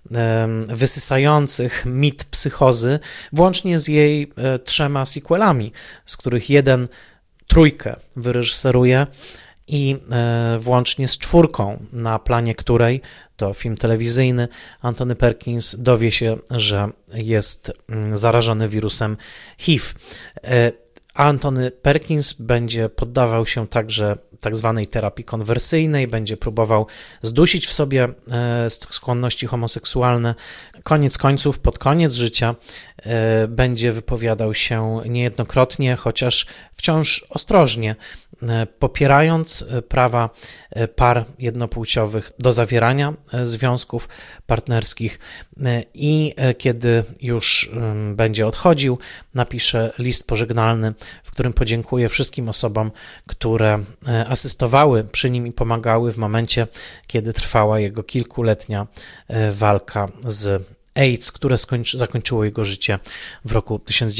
wysysających mit psychozy, włącznie z jej 3 sequelami, z których jeden trójkę wyreżyseruje i włącznie z 4, na planie której, to film telewizyjny, Anthony Perkins dowie się, że jest zarażony wirusem HIV. Anthony Perkins będzie poddawał się także tak zwanej terapii konwersyjnej, będzie próbował zdusić w sobie skłonności homoseksualne. Koniec końców, pod koniec życia będzie wypowiadał się niejednokrotnie, chociaż wciąż ostrożnie, popierając prawa par jednopłciowych do zawierania związków partnerskich i kiedy już będzie odchodził, napisze list pożegnalny, w którym podziękuje wszystkim osobom, które asystowały przy nim i pomagały w momencie, kiedy trwała jego kilkuletnia walka z AIDS, które zakończyło jego życie w roku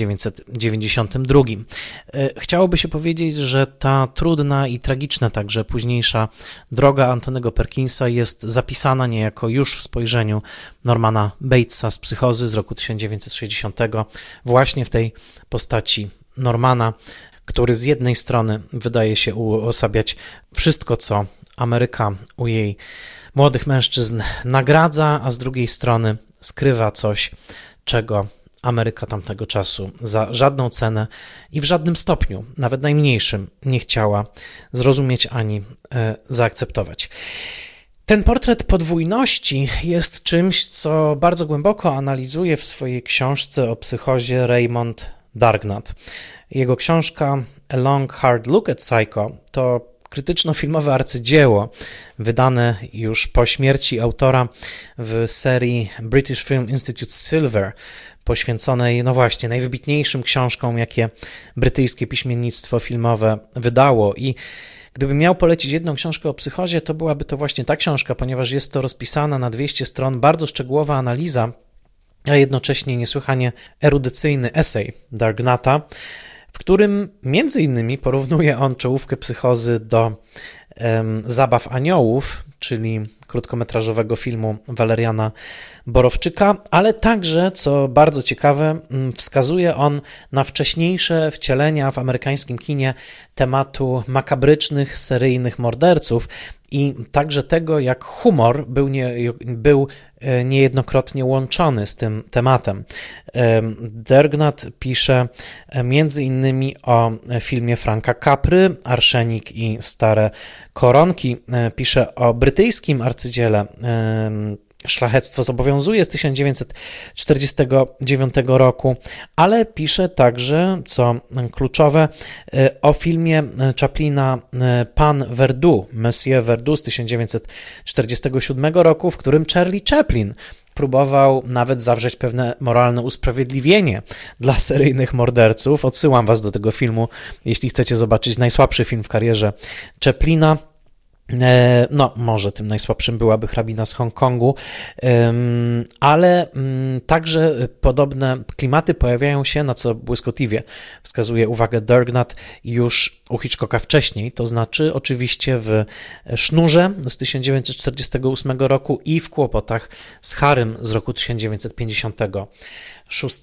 1992. Chciałoby się powiedzieć, że ta trudna i tragiczna także późniejsza droga Antonego Perkinsa jest zapisana niejako już w spojrzeniu Normana Batesa z Psychozy z roku 1960, właśnie w tej postaci Normana, który z jednej strony wydaje się uosabiać wszystko, co Ameryka u jej młodych mężczyzn nagradza, a z drugiej strony skrywa coś, czego Ameryka tamtego czasu za żadną cenę i w żadnym stopniu, nawet najmniejszym, nie chciała zrozumieć ani zaakceptować. Ten portret podwójności jest czymś, co bardzo głęboko analizuje w swojej książce o psychozie Raymond Dargnat. Jego książka A Long Hard Look at Psycho to krytyczno-filmowe arcydzieło, wydane już po śmierci autora w serii British Film Institute Silver, poświęconej, no właśnie, najwybitniejszym książkom, jakie brytyjskie piśmiennictwo filmowe wydało. I gdybym miał polecić jedną książkę o psychozie, to byłaby to właśnie ta książka, ponieważ jest to rozpisana na 200 stron, bardzo szczegółowa analiza, a jednocześnie niesłychanie erudycyjny esej Dargnata, w którym między innymi porównuje on czołówkę psychozy do Zabaw aniołów, czyli krótkometrażowego filmu Waleriana Borowczyka, ale także, co bardzo ciekawe, wskazuje on na wcześniejsze wcielenia w amerykańskim kinie tematu makabrycznych, seryjnych morderców i także tego, jak humor był niejednokrotnie łączony z tym tematem. Dergnat pisze między innymi o filmie Franka Capry, Arszenik i Stare Koronki. Pisze o brytyjskim arcydziele Szlachectwo zobowiązuje z 1949 roku, ale pisze także, co kluczowe, o filmie Chaplina Pan Verdu, Monsieur Verdu z 1947 roku, w którym Charlie Chaplin próbował nawet zawrzeć pewne moralne usprawiedliwienie dla seryjnych morderców. Odsyłam was do tego filmu, jeśli chcecie zobaczyć najsłabszy film w karierze Chaplina. No, może tym najsłabszym byłaby Hrabina z Hongkongu, ale także podobne klimaty pojawiają się, na co błyskotliwie wskazuje uwagę Dergnat, już u Hitchcocka wcześniej, to znaczy oczywiście w Sznurze z 1948 roku i w Kłopotach z Harrym z roku 1956.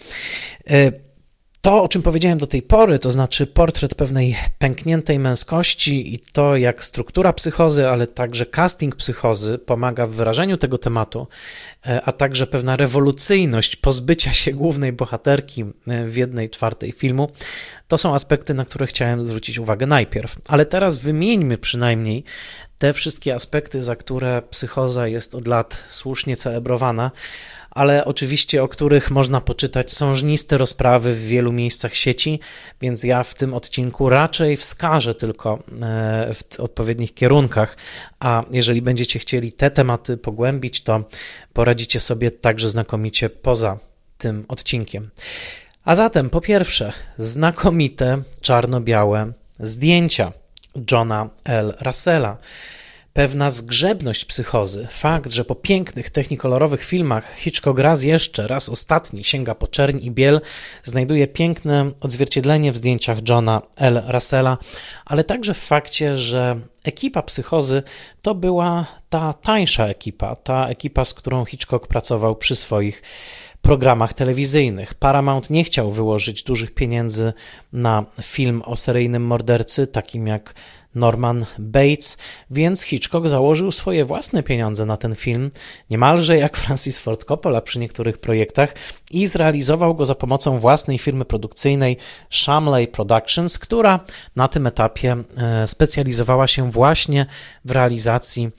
To, o czym powiedziałem do tej pory, to znaczy portret pewnej pękniętej męskości i to, jak struktura psychozy, ale także casting psychozy pomaga w wyrażeniu tego tematu, a także pewna rewolucyjność pozbycia się głównej bohaterki w 1/4 filmu, to są aspekty, na które chciałem zwrócić uwagę najpierw. Ale teraz wymieńmy przynajmniej te wszystkie aspekty, za które psychoza jest od lat słusznie celebrowana, ale oczywiście o których można poczytać sążniste rozprawy w wielu miejscach sieci, więc ja w tym odcinku raczej wskażę tylko w odpowiednich kierunkach, a jeżeli będziecie chcieli te tematy pogłębić, to poradzicie sobie także znakomicie poza tym odcinkiem. A zatem po pierwsze, znakomite czarno-białe zdjęcia Johna L. Russella. Pewna zgrzebność psychozy, fakt, że po pięknych technikolorowych filmach Hitchcock raz jeszcze, raz ostatni sięga po czerń i biel, znajduje piękne odzwierciedlenie w zdjęciach Johna L. Russella, ale także w fakcie, że ekipa psychozy to była ta tańsza ekipa, ta ekipa, z którą Hitchcock pracował przy swoich programach telewizyjnych. Paramount nie chciał wyłożyć dużych pieniędzy na film o seryjnym mordercy, takim jak Norman Bates, więc Hitchcock założył swoje własne pieniądze na ten film, niemalże jak Francis Ford Coppola przy niektórych projektach, i zrealizował go za pomocą własnej firmy produkcyjnej Shamley Productions, która na tym etapie specjalizowała się właśnie w realizacji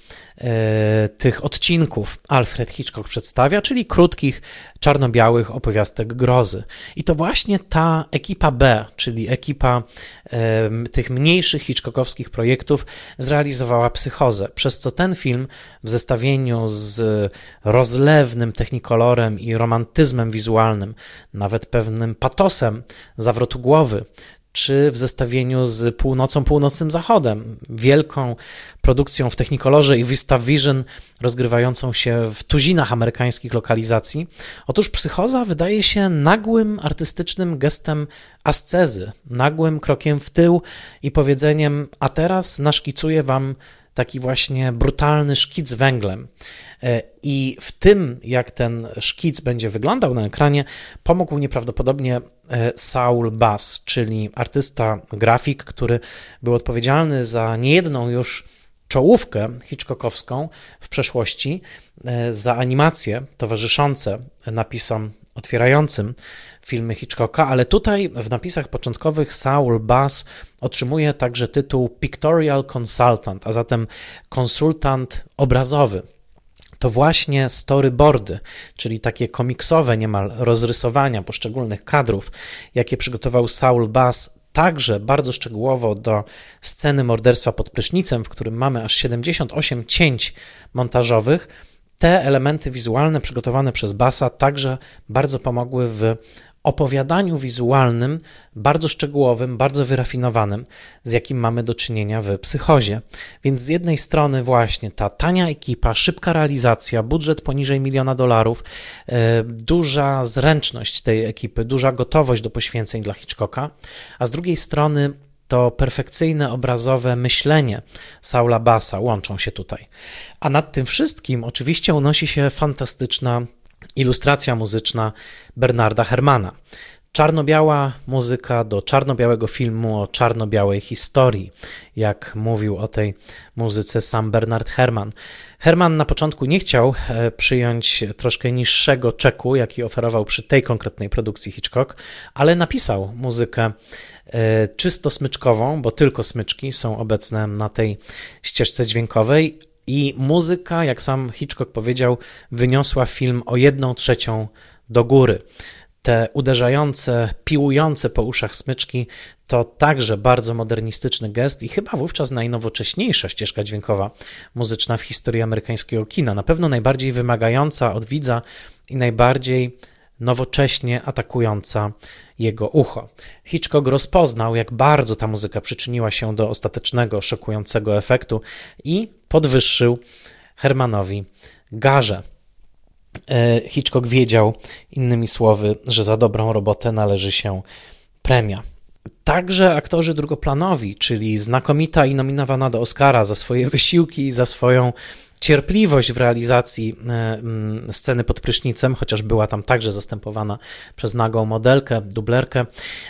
tych odcinków Alfred Hitchcock przedstawia, czyli krótkich, czarno-białych opowiastek grozy. I to właśnie ta ekipa B, czyli ekipa tych mniejszych hitchcockowskich projektów zrealizowała Psychozę, przez co ten film w zestawieniu z rozlewnym technikolorem i romantyzmem wizualnym, nawet pewnym patosem zawrotu głowy, czy w zestawieniu z Północą, Północnym Zachodem, wielką produkcją w Technicolorze i VistaVision rozgrywającą się w tuzinach amerykańskich lokalizacji. Otóż Psychoza wydaje się nagłym artystycznym gestem ascezy, nagłym krokiem w tył i powiedzeniem: a teraz naszkicuję wam taki właśnie brutalny szkic węglem. I w tym, jak ten szkic będzie wyglądał na ekranie, pomógł nieprawdopodobnie Saul Bass, czyli artysta, grafik, który był odpowiedzialny za niejedną już czołówkę hitchcockowską w przeszłości, za animacje towarzyszące napisom otwierającym filmy Hitchcocka, ale tutaj w napisach początkowych Saul Bass otrzymuje także tytuł Pictorial Consultant, a zatem konsultant obrazowy. To właśnie storyboardy, czyli takie komiksowe niemal rozrysowania poszczególnych kadrów, jakie przygotował Saul Bass, także bardzo szczegółowo do sceny morderstwa pod prysznicem, w którym mamy aż 78 cięć montażowych. Te elementy wizualne przygotowane przez Bassa także bardzo pomogły w opowiadaniu wizualnym, bardzo szczegółowym, bardzo wyrafinowanym, z jakim mamy do czynienia w Psychozie. Więc z jednej strony właśnie ta tania ekipa, szybka realizacja, budżet poniżej $1 miliona, duża zręczność tej ekipy, duża gotowość do poświęceń dla Hitchcocka, a z drugiej strony to perfekcyjne obrazowe myślenie Saula Bassa łączą się tutaj. A nad tym wszystkim oczywiście unosi się fantastyczna ilustracja muzyczna Bernarda Herrmanna. Czarno-biała muzyka do czarno-białego filmu o czarno-białej historii, jak mówił o tej muzyce sam Bernard Herrmann. Herrmann na początku nie chciał przyjąć troszkę niższego czeku, jaki oferował przy tej konkretnej produkcji Hitchcock, ale napisał muzykę czysto smyczkową, bo tylko smyczki są obecne na tej ścieżce dźwiękowej i muzyka, jak sam Hitchcock powiedział, wyniosła film o 1/3 do góry. Te uderzające, piłujące po uszach smyczki to także bardzo modernistyczny gest i chyba wówczas najnowocześniejsza ścieżka dźwiękowa muzyczna w historii amerykańskiego kina. Na pewno najbardziej wymagająca od widza i najbardziej nowocześnie atakująca jego ucho. Hitchcock rozpoznał, jak bardzo ta muzyka przyczyniła się do ostatecznego, szokującego efektu i podwyższył Herrmannowi garzę. Hitchcock wiedział, innymi słowy, że za dobrą robotę należy się premia. Także aktorzy drugoplanowi, czyli znakomita i nominowana do Oscara za swoje wysiłki i za swoją cierpliwość w realizacji sceny pod prysznicem, chociaż była tam także zastępowana przez nagą modelkę, dublerkę.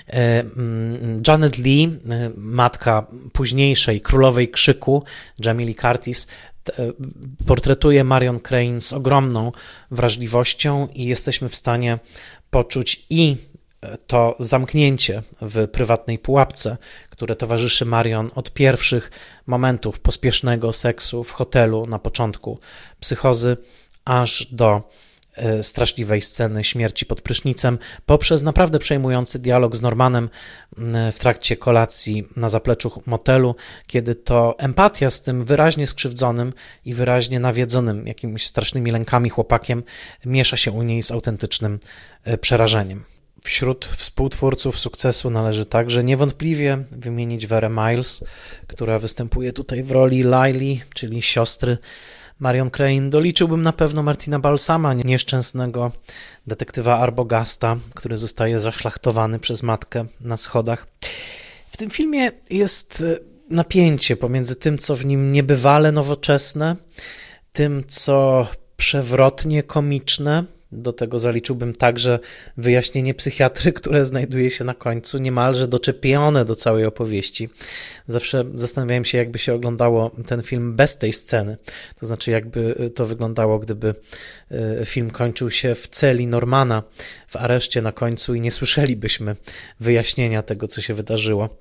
Janet Leigh, matka późniejszej królowej krzyku, Jamie Lee Curtis, portretuje Marion Crane z ogromną wrażliwością i jesteśmy w stanie poczuć i to zamknięcie w prywatnej pułapce, które towarzyszy Marion od pierwszych momentów pospiesznego seksu w hotelu na początku psychozy, aż do straszliwej sceny śmierci pod prysznicem, poprzez naprawdę przejmujący dialog z Normanem w trakcie kolacji na zapleczu motelu, kiedy to empatia z tym wyraźnie skrzywdzonym i wyraźnie nawiedzonym jakimiś strasznymi lękami chłopakiem miesza się u niej z autentycznym przerażeniem. Wśród współtwórców sukcesu należy także niewątpliwie wymienić Verę Miles, która występuje tutaj w roli Lily, czyli siostry Marion Crane. Doliczyłbym na pewno Martina Balsama, nieszczęsnego detektywa Arbogasta, który zostaje zaszlachtowany przez matkę na schodach. W tym filmie jest napięcie pomiędzy tym, co w nim niebywale nowoczesne, tym, co przewrotnie komiczne. Do tego zaliczyłbym także wyjaśnienie psychiatry, które znajduje się na końcu, niemalże doczepione do całej opowieści. Zawsze zastanawiałem się, jakby się oglądało ten film bez tej sceny. To znaczy, jakby to wyglądało, gdyby film kończył się w celi Normana, w areszcie na końcu i nie słyszelibyśmy wyjaśnienia tego, co się wydarzyło.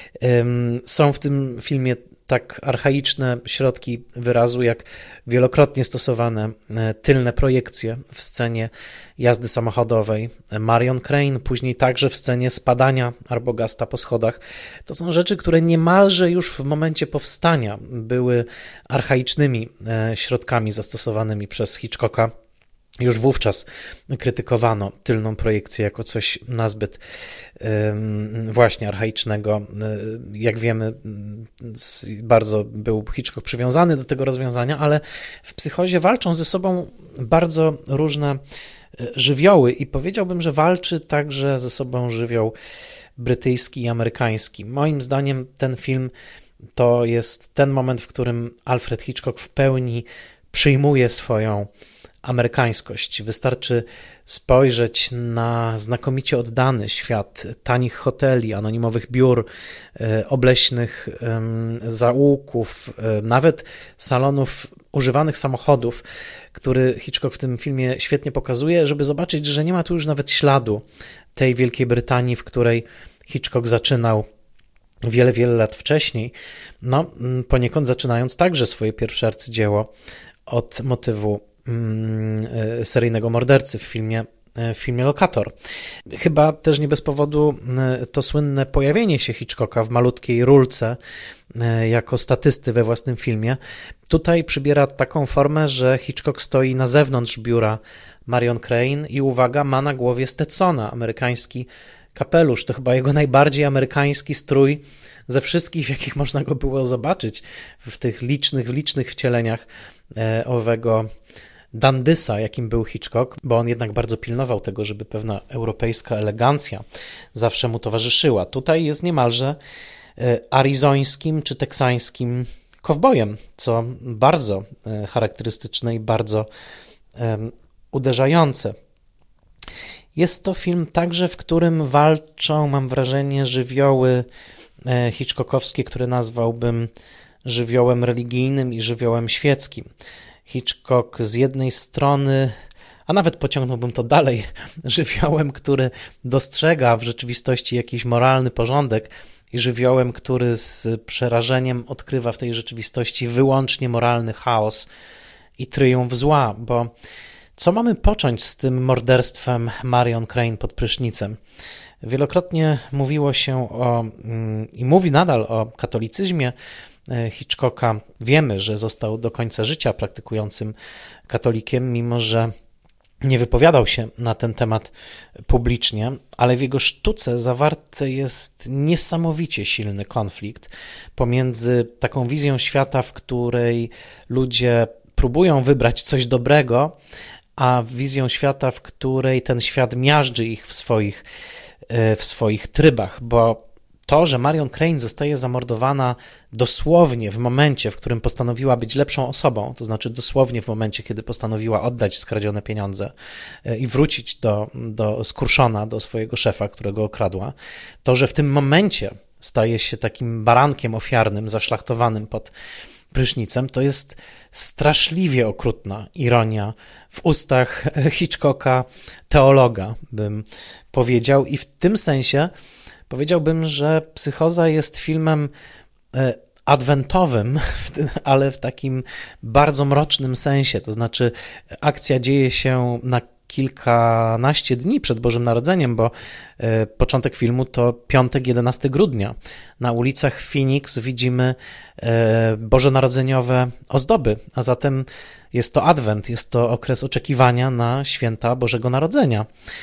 Są w tym filmie tak archaiczne środki wyrazu, jak wielokrotnie stosowane tylne projekcje w scenie jazdy samochodowej Marion Crane, później także w scenie spadania Arbogasta po schodach. To są rzeczy, które niemalże już w momencie powstania były archaicznymi środkami zastosowanymi przez Hitchcocka. Już wówczas krytykowano tylną projekcję jako coś nazbyt właśnie archaicznego. Jak wiemy, bardzo był Hitchcock przywiązany do tego rozwiązania, ale w psychozie walczą ze sobą bardzo różne żywioły i powiedziałbym, że walczy także ze sobą żywioł brytyjski i amerykański. Moim zdaniem ten film to jest ten moment, w którym Alfred Hitchcock w pełni przyjmuje swoją amerykańskość. Wystarczy spojrzeć na znakomicie oddany świat tanich hoteli, anonimowych biur, obleśnych zaułków, nawet salonów używanych samochodów, który Hitchcock w tym filmie świetnie pokazuje, żeby zobaczyć, że nie ma tu już nawet śladu tej Wielkiej Brytanii, w której Hitchcock zaczynał wiele, wiele lat wcześniej, poniekąd zaczynając także swoje pierwsze arcydzieło od motywu seryjnego mordercy w filmie Lokator. Chyba też nie bez powodu to słynne pojawienie się Hitchcocka w malutkiej rulce jako statysty we własnym filmie tutaj przybiera taką formę, że Hitchcock stoi na zewnątrz biura Marion Crane i uwaga, ma na głowie Stetsona, amerykański kapelusz. To chyba jego najbardziej amerykański strój ze wszystkich, w jakich można go było zobaczyć w tych licznych wcieleniach owego dandysa, jakim był Hitchcock, bo on jednak bardzo pilnował tego, żeby pewna europejska elegancja zawsze mu towarzyszyła. Tutaj jest niemalże arizońskim czy teksańskim kowbojem, co bardzo charakterystyczne i bardzo uderzające. Jest to film także, w którym walczą, mam wrażenie, żywioły hitchcockowskie, które nazwałbym żywiołem religijnym i żywiołem świeckim. Hitchcock z jednej strony, a nawet pociągnąłbym to dalej, żywiołem, który dostrzega w rzeczywistości jakiś moralny porządek i żywiołem, który z przerażeniem odkrywa w tej rzeczywistości wyłącznie moralny chaos i triumf zła, bo co mamy począć z tym morderstwem Marion Crane pod prysznicem? Wielokrotnie mówiło się i mówi nadal o katolicyzmie Hitchcocka. Wiemy, że został do końca życia praktykującym katolikiem, mimo że nie wypowiadał się na ten temat publicznie, ale w jego sztuce zawarty jest niesamowicie silny konflikt pomiędzy taką wizją świata, w której ludzie próbują wybrać coś dobrego, a wizją świata, w której ten świat miażdży ich w swoich trybach, bo to, że Marion Crane zostaje zamordowana dosłownie w momencie, w którym postanowiła być lepszą osobą, to znaczy dosłownie w momencie, kiedy postanowiła oddać skradzione pieniądze i wrócić do Skurszona, do swojego szefa, którego okradła, to, że w tym momencie staje się takim barankiem ofiarnym, zaszlachtowanym pod prysznicem, to jest straszliwie okrutna ironia w ustach Hitchcocka, teologa, bym powiedział, i w tym sensie powiedziałbym, że Psychoza jest filmem adwentowym, ale w takim bardzo mrocznym sensie, to znaczy akcja dzieje się na kilkanaście dni przed Bożym Narodzeniem, bo początek filmu to piątek, 11 grudnia. Na ulicach Phoenix widzimy bożonarodzeniowe ozdoby, a zatem jest to adwent, jest to okres oczekiwania na święta Bożego Narodzenia.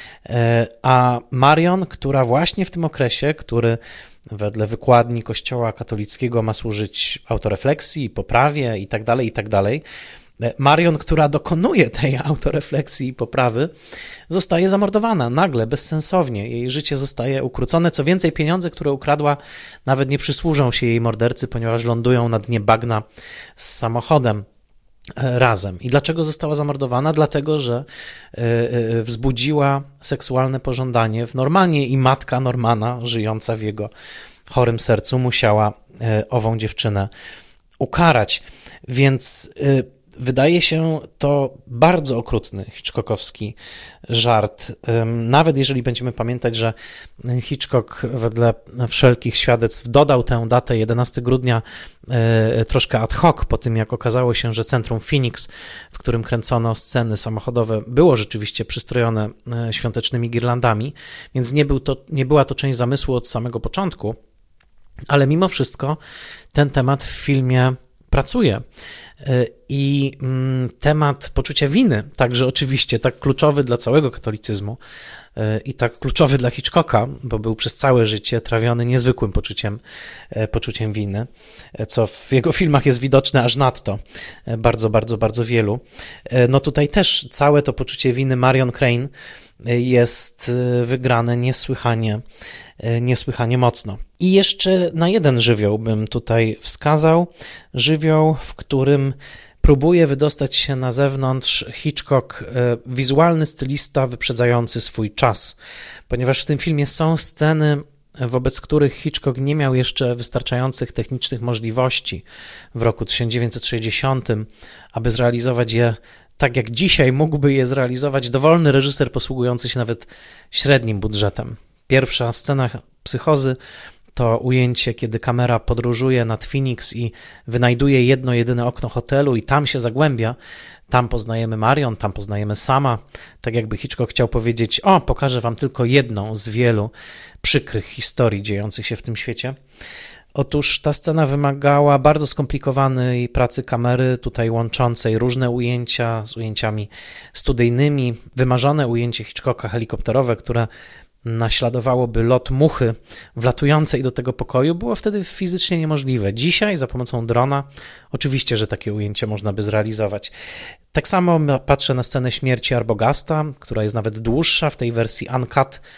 A Marion, która właśnie w tym okresie, który wedle wykładni Kościoła katolickiego ma służyć autorefleksji, poprawie itd., Marion, która dokonuje tej autorefleksji i poprawy, zostaje zamordowana nagle, bezsensownie. Jej życie zostaje ukrócone. Co więcej, pieniądze, które ukradła, nawet nie przysłużą się jej mordercy, ponieważ lądują na dnie bagna z samochodem razem. I dlaczego została zamordowana? Dlatego, że wzbudziła seksualne pożądanie w Normanie i matka Normana, żyjąca w jego chorym sercu, musiała ową dziewczynę ukarać. Więc wydaje się to bardzo okrutny hitchcockowski żart. Nawet jeżeli będziemy pamiętać, że Hitchcock wedle wszelkich świadectw dodał tę datę 11 grudnia troszkę ad hoc po tym, jak okazało się, że centrum Phoenix, w którym kręcono sceny samochodowe, było rzeczywiście przystrojone świątecznymi girlandami, więc nie była to część zamysłu od samego początku, ale mimo wszystko ten temat w filmie pracuje. I temat poczucia winy, także oczywiście tak kluczowy dla całego katolicyzmu i tak kluczowy dla Hitchcocka, bo był przez całe życie trawiony niezwykłym poczuciem winy, co w jego filmach jest widoczne aż nadto, bardzo, bardzo, bardzo wielu. No tutaj też całe to poczucie winy Marion Crane jest wygrane niesłychanie mocno. I jeszcze na jeden żywioł bym tutaj wskazał. Żywioł, w którym próbuje wydostać się na zewnątrz Hitchcock, wizualny stylista wyprzedzający swój czas. Ponieważ w tym filmie są sceny, wobec których Hitchcock nie miał jeszcze wystarczających technicznych możliwości w roku 1960, aby zrealizować je tak jak dzisiaj mógłby je zrealizować dowolny reżyser posługujący się nawet średnim budżetem. Pierwsza scena Psychozy to ujęcie, kiedy kamera podróżuje nad Phoenix i wynajduje jedno jedyne okno hotelu i tam się zagłębia. Tam poznajemy Marion, tam poznajemy Sama. Tak jakby Hitchcock chciał powiedzieć, pokażę wam tylko jedną z wielu przykrych historii dziejących się w tym świecie. Otóż ta scena wymagała bardzo skomplikowanej pracy kamery, tutaj łączącej różne ujęcia z ujęciami studyjnymi. Wymarzone ujęcie Hitchcocka helikopterowe, które naśladowałoby lot muchy wlatującej do tego pokoju, było wtedy fizycznie niemożliwe. Dzisiaj za pomocą drona oczywiście, że takie ujęcie można by zrealizować. Tak samo patrzę na scenę śmierci Arbogasta, która jest nawet dłuższa w tej wersji uncut.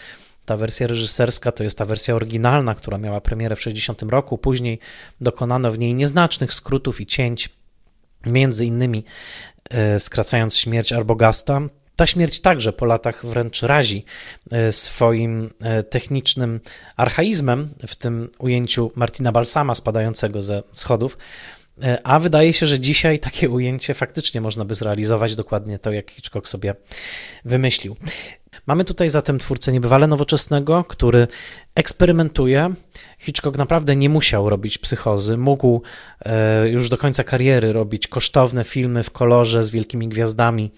Ta wersja reżyserska to jest ta wersja oryginalna, która miała premierę w 60 roku. Później dokonano w niej nieznacznych skrótów i cięć, między innymi skracając śmierć Arbogasta. Ta śmierć także po latach wręcz razi swoim technicznym archaizmem w tym ujęciu Martina Balsama spadającego ze schodów, a wydaje się, że dzisiaj takie ujęcie faktycznie można by zrealizować dokładnie to, jak Hitchcock sobie wymyślił. Mamy tutaj zatem twórcę niebywale nowoczesnego, który eksperymentuje. Hitchcock naprawdę nie musiał robić Psychozy, mógł już do końca kariery robić kosztowne filmy w kolorze z wielkimi gwiazdami,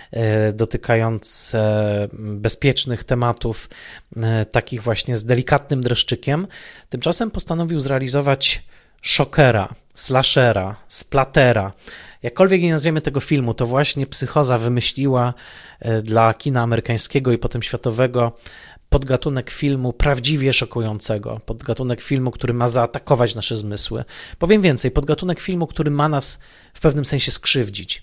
dotykające bezpiecznych tematów, takich właśnie z delikatnym dreszczykiem. Tymczasem postanowił zrealizować szokera, slashera, splatera. Jakkolwiek nie nazwiemy tego filmu, to właśnie Psychoza wymyśliła dla kina amerykańskiego i potem światowego podgatunek filmu prawdziwie szokującego, podgatunek filmu, który ma zaatakować nasze zmysły. Powiem więcej, podgatunek filmu, który ma nas w pewnym sensie skrzywdzić.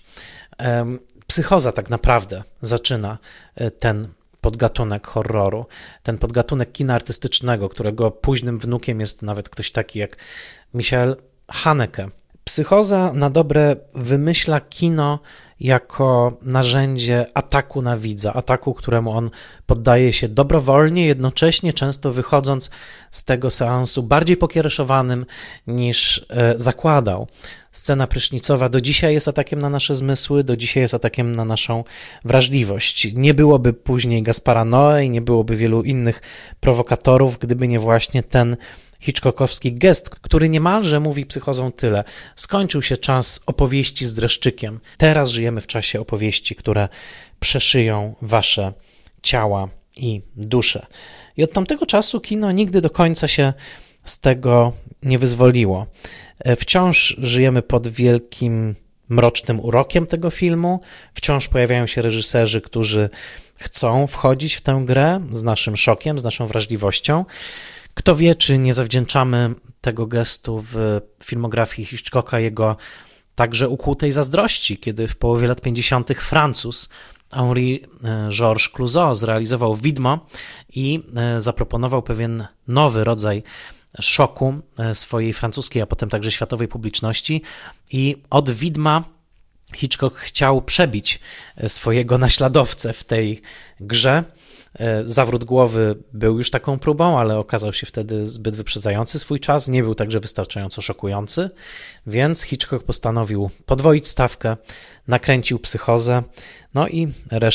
Psychoza tak naprawdę zaczyna ten podgatunek horroru, ten podgatunek kina artystycznego, którego późnym wnukiem jest nawet ktoś taki jak Michael Haneke. Psychoza na dobre wymyśla kino jako narzędzie ataku na widza, ataku, któremu on poddaje się dobrowolnie, jednocześnie często wychodząc z tego seansu bardziej pokiereszowanym niż zakładał. Scena prysznicowa do dzisiaj jest atakiem na nasze zmysły, do dzisiaj jest atakiem na naszą wrażliwość. Nie byłoby później Gaspara Noé i nie byłoby wielu innych prowokatorów, gdyby nie właśnie ten hitchcockowski gest, który niemalże mówi Psychozą tyle. Skończył się czas opowieści z dreszczykiem. Teraz żyjemy w czasie opowieści, które przeszyją wasze ciała i dusze. I od tamtego czasu kino nigdy do końca się z tego nie wyzwoliło. Wciąż żyjemy pod wielkim, mrocznym urokiem tego filmu. Wciąż pojawiają się reżyserzy, którzy chcą wchodzić w tę grę z naszym szokiem, z naszą wrażliwością. Kto wie, czy nie zawdzięczamy tego gestu w filmografii Hitchcocka jego także ukłutej zazdrości, kiedy w połowie lat 50. Francuz Henri Georges Clouzot zrealizował Widmo i zaproponował pewien nowy rodzaj szoku swojej francuskiej, a potem także światowej publiczności i od Widma Hitchcock chciał przebić swojego naśladowcę w tej grze. Zawrót głowy był już taką próbą, ale okazał się wtedy zbyt wyprzedzający swój czas, nie był także wystarczająco szokujący, więc Hitchcock postanowił podwoić stawkę, nakręcił Psychozę, no i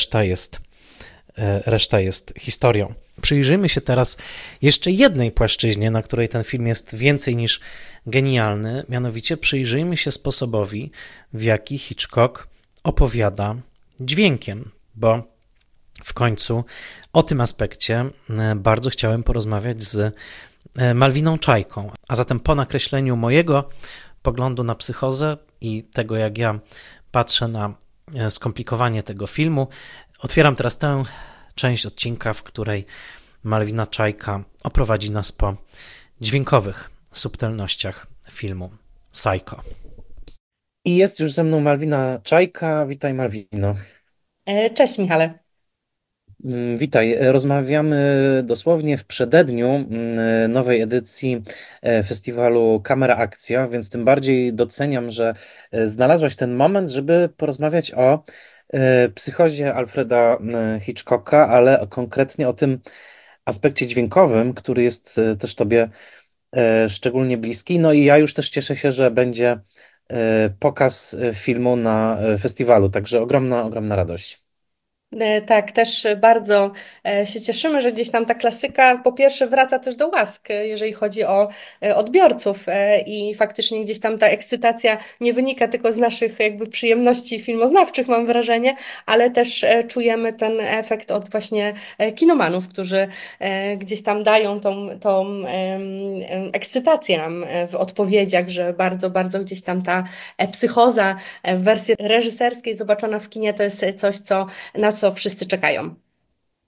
reszta jest historią. Przyjrzyjmy się teraz jeszcze jednej płaszczyźnie, na której ten film jest więcej niż genialny, mianowicie przyjrzyjmy się sposobowi, w jaki Hitchcock opowiada dźwiękiem, bo w końcu o tym aspekcie bardzo chciałem porozmawiać z Malwiną Czajką, a zatem po nakreśleniu mojego poglądu na Psychozę i tego, jak ja patrzę na skomplikowanie tego filmu, otwieram teraz tę część odcinka, w której Malwina Czajka oprowadzi nas po dźwiękowych subtelnościach filmu Psycho. I jest już ze mną Malwina Czajka. Witaj, Malwino. Cześć, Michale. Witaj. Rozmawiamy dosłownie w przededniu nowej edycji festiwalu Kamera Akcja, więc tym bardziej doceniam, że znalazłaś ten moment, żeby porozmawiać o Psychozie Alfreda Hitchcocka, ale konkretnie o tym aspekcie dźwiękowym, który jest też tobie szczególnie bliski. No i ja już też cieszę się, że będzie pokaz filmu na festiwalu, także ogromna radość. Tak, też bardzo się cieszymy, że gdzieś tam ta klasyka po pierwsze wraca też do łask, jeżeli chodzi o odbiorców i faktycznie gdzieś tam ta ekscytacja nie wynika tylko z naszych jakby przyjemności filmoznawczych, mam wrażenie, ale też czujemy ten efekt od właśnie kinomanów, którzy gdzieś tam dają tą ekscytację nam w odpowiedziach, że bardzo gdzieś tam ta psychoza w wersji reżyserskiej zobaczona w kinie to jest coś, co na co wszyscy czekają.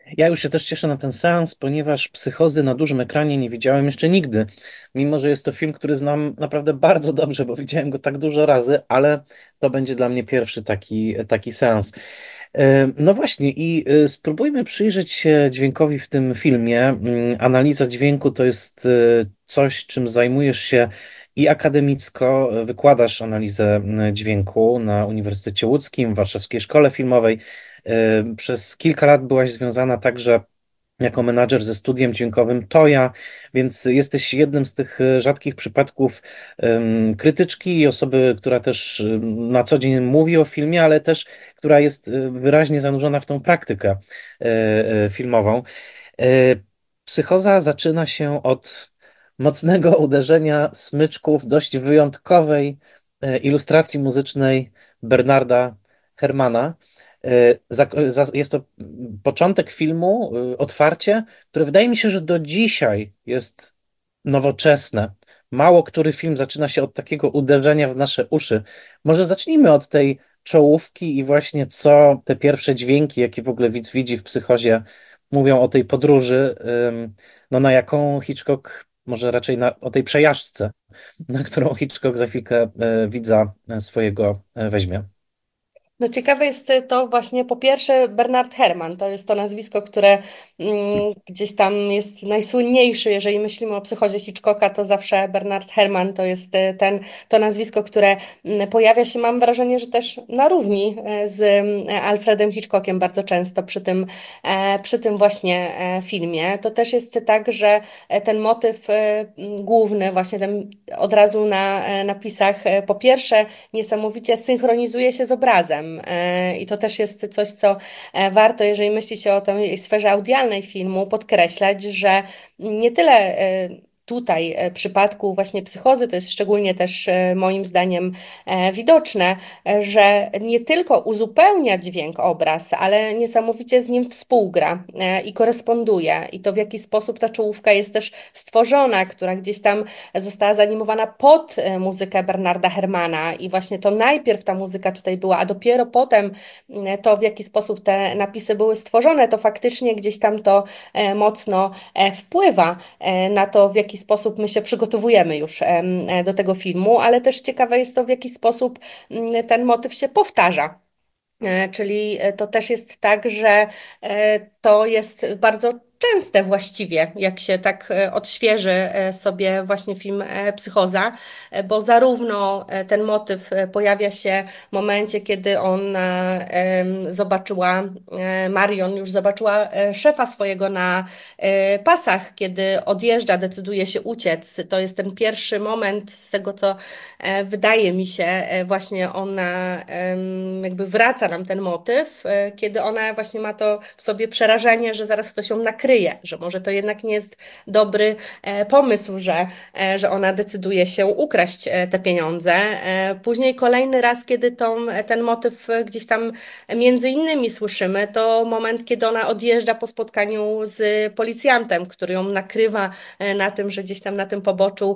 Ja już się też cieszę na ten seans, ponieważ Psychozy na dużym ekranie nie widziałem jeszcze nigdy. Mimo że jest to film, który znam naprawdę bardzo dobrze, bo widziałem go tak dużo razy, ale to będzie dla mnie pierwszy taki seans. No właśnie, i spróbujmy przyjrzeć się dźwiękowi w tym filmie. Analiza dźwięku to jest coś, czym zajmujesz się i akademicko. Wykładasz analizę dźwięku na Uniwersytecie Łódzkim, w Warszawskiej Szkole Filmowej. Przez kilka lat byłaś związana także jako menadżer ze studiem dźwiękowym TOJA, więc jesteś jednym z tych rzadkich przypadków krytyczki i osoby, która też na co dzień mówi o filmie, ale też która jest wyraźnie zanurzona w tą praktykę filmową. E, Psychoza zaczyna się od mocnego uderzenia smyczków dość wyjątkowej ilustracji muzycznej Bernarda Herrmana. Jest to początek filmu, otwarcie, które wydaje mi się, że do dzisiaj jest nowoczesne. Mało który film zaczyna się od takiego uderzenia w nasze uszy. Może zacznijmy od tej czołówki i właśnie co te pierwsze dźwięki, jakie w ogóle widz widzi w Psychozie, mówią o tej podróży, no na jaką Hitchcock, może raczej o tej przejażdżce, na którą Hitchcock za chwilkę widza swojego weźmie. No ciekawe jest to właśnie po pierwsze Bernard Herrmann, to jest to nazwisko, które gdzieś tam jest najsłynniejsze, jeżeli myślimy o psychozie Hitchcocka, to zawsze Bernard Herrmann to jest to nazwisko, które pojawia się, mam wrażenie, że też na równi z Alfredem Hitchcockiem bardzo często przy tym właśnie filmie. To też jest tak, że ten motyw główny właśnie ten od razu na napisach po pierwsze niesamowicie synchronizuje się z obrazem. I to też jest coś, co warto, jeżeli myśli się o tej sferze audialnej filmu, podkreślać, że nie tyle tutaj w przypadku właśnie psychozy, to jest szczególnie też moim zdaniem widoczne, że nie tylko uzupełnia dźwięk obraz, ale niesamowicie z nim współgra i koresponduje. I to w jaki sposób ta czołówka jest też stworzona, która gdzieś tam została zanimowana pod muzykę Bernarda Herrmana i właśnie to najpierw ta muzyka tutaj była, a dopiero potem to, w jaki sposób te napisy były stworzone, to faktycznie gdzieś tam to mocno wpływa na to, w jaki sposób my się przygotowujemy już do tego filmu, ale też ciekawe jest to, w jaki sposób ten motyw się powtarza. Czyli to też jest tak, że to jest bardzo częste właściwie, jak się tak odświeży sobie właśnie film Psychoza, bo zarówno ten motyw pojawia się w momencie, kiedy ona zobaczyła, Marion już zobaczyła szefa swojego na pasach, kiedy odjeżdża, decyduje się uciec. To jest ten pierwszy moment z tego, co wydaje mi się, właśnie ona jakby wraca nam ten motyw, kiedy ona właśnie ma to w sobie przerażenie, że zaraz ktoś ją nakryje, że może to jednak nie jest dobry pomysł, że ona decyduje się ukraść te pieniądze. Później kolejny raz, kiedy ten motyw gdzieś tam między innymi słyszymy, to moment, kiedy ona odjeżdża po spotkaniu z policjantem, który ją nakrywa na tym, że gdzieś tam na tym poboczu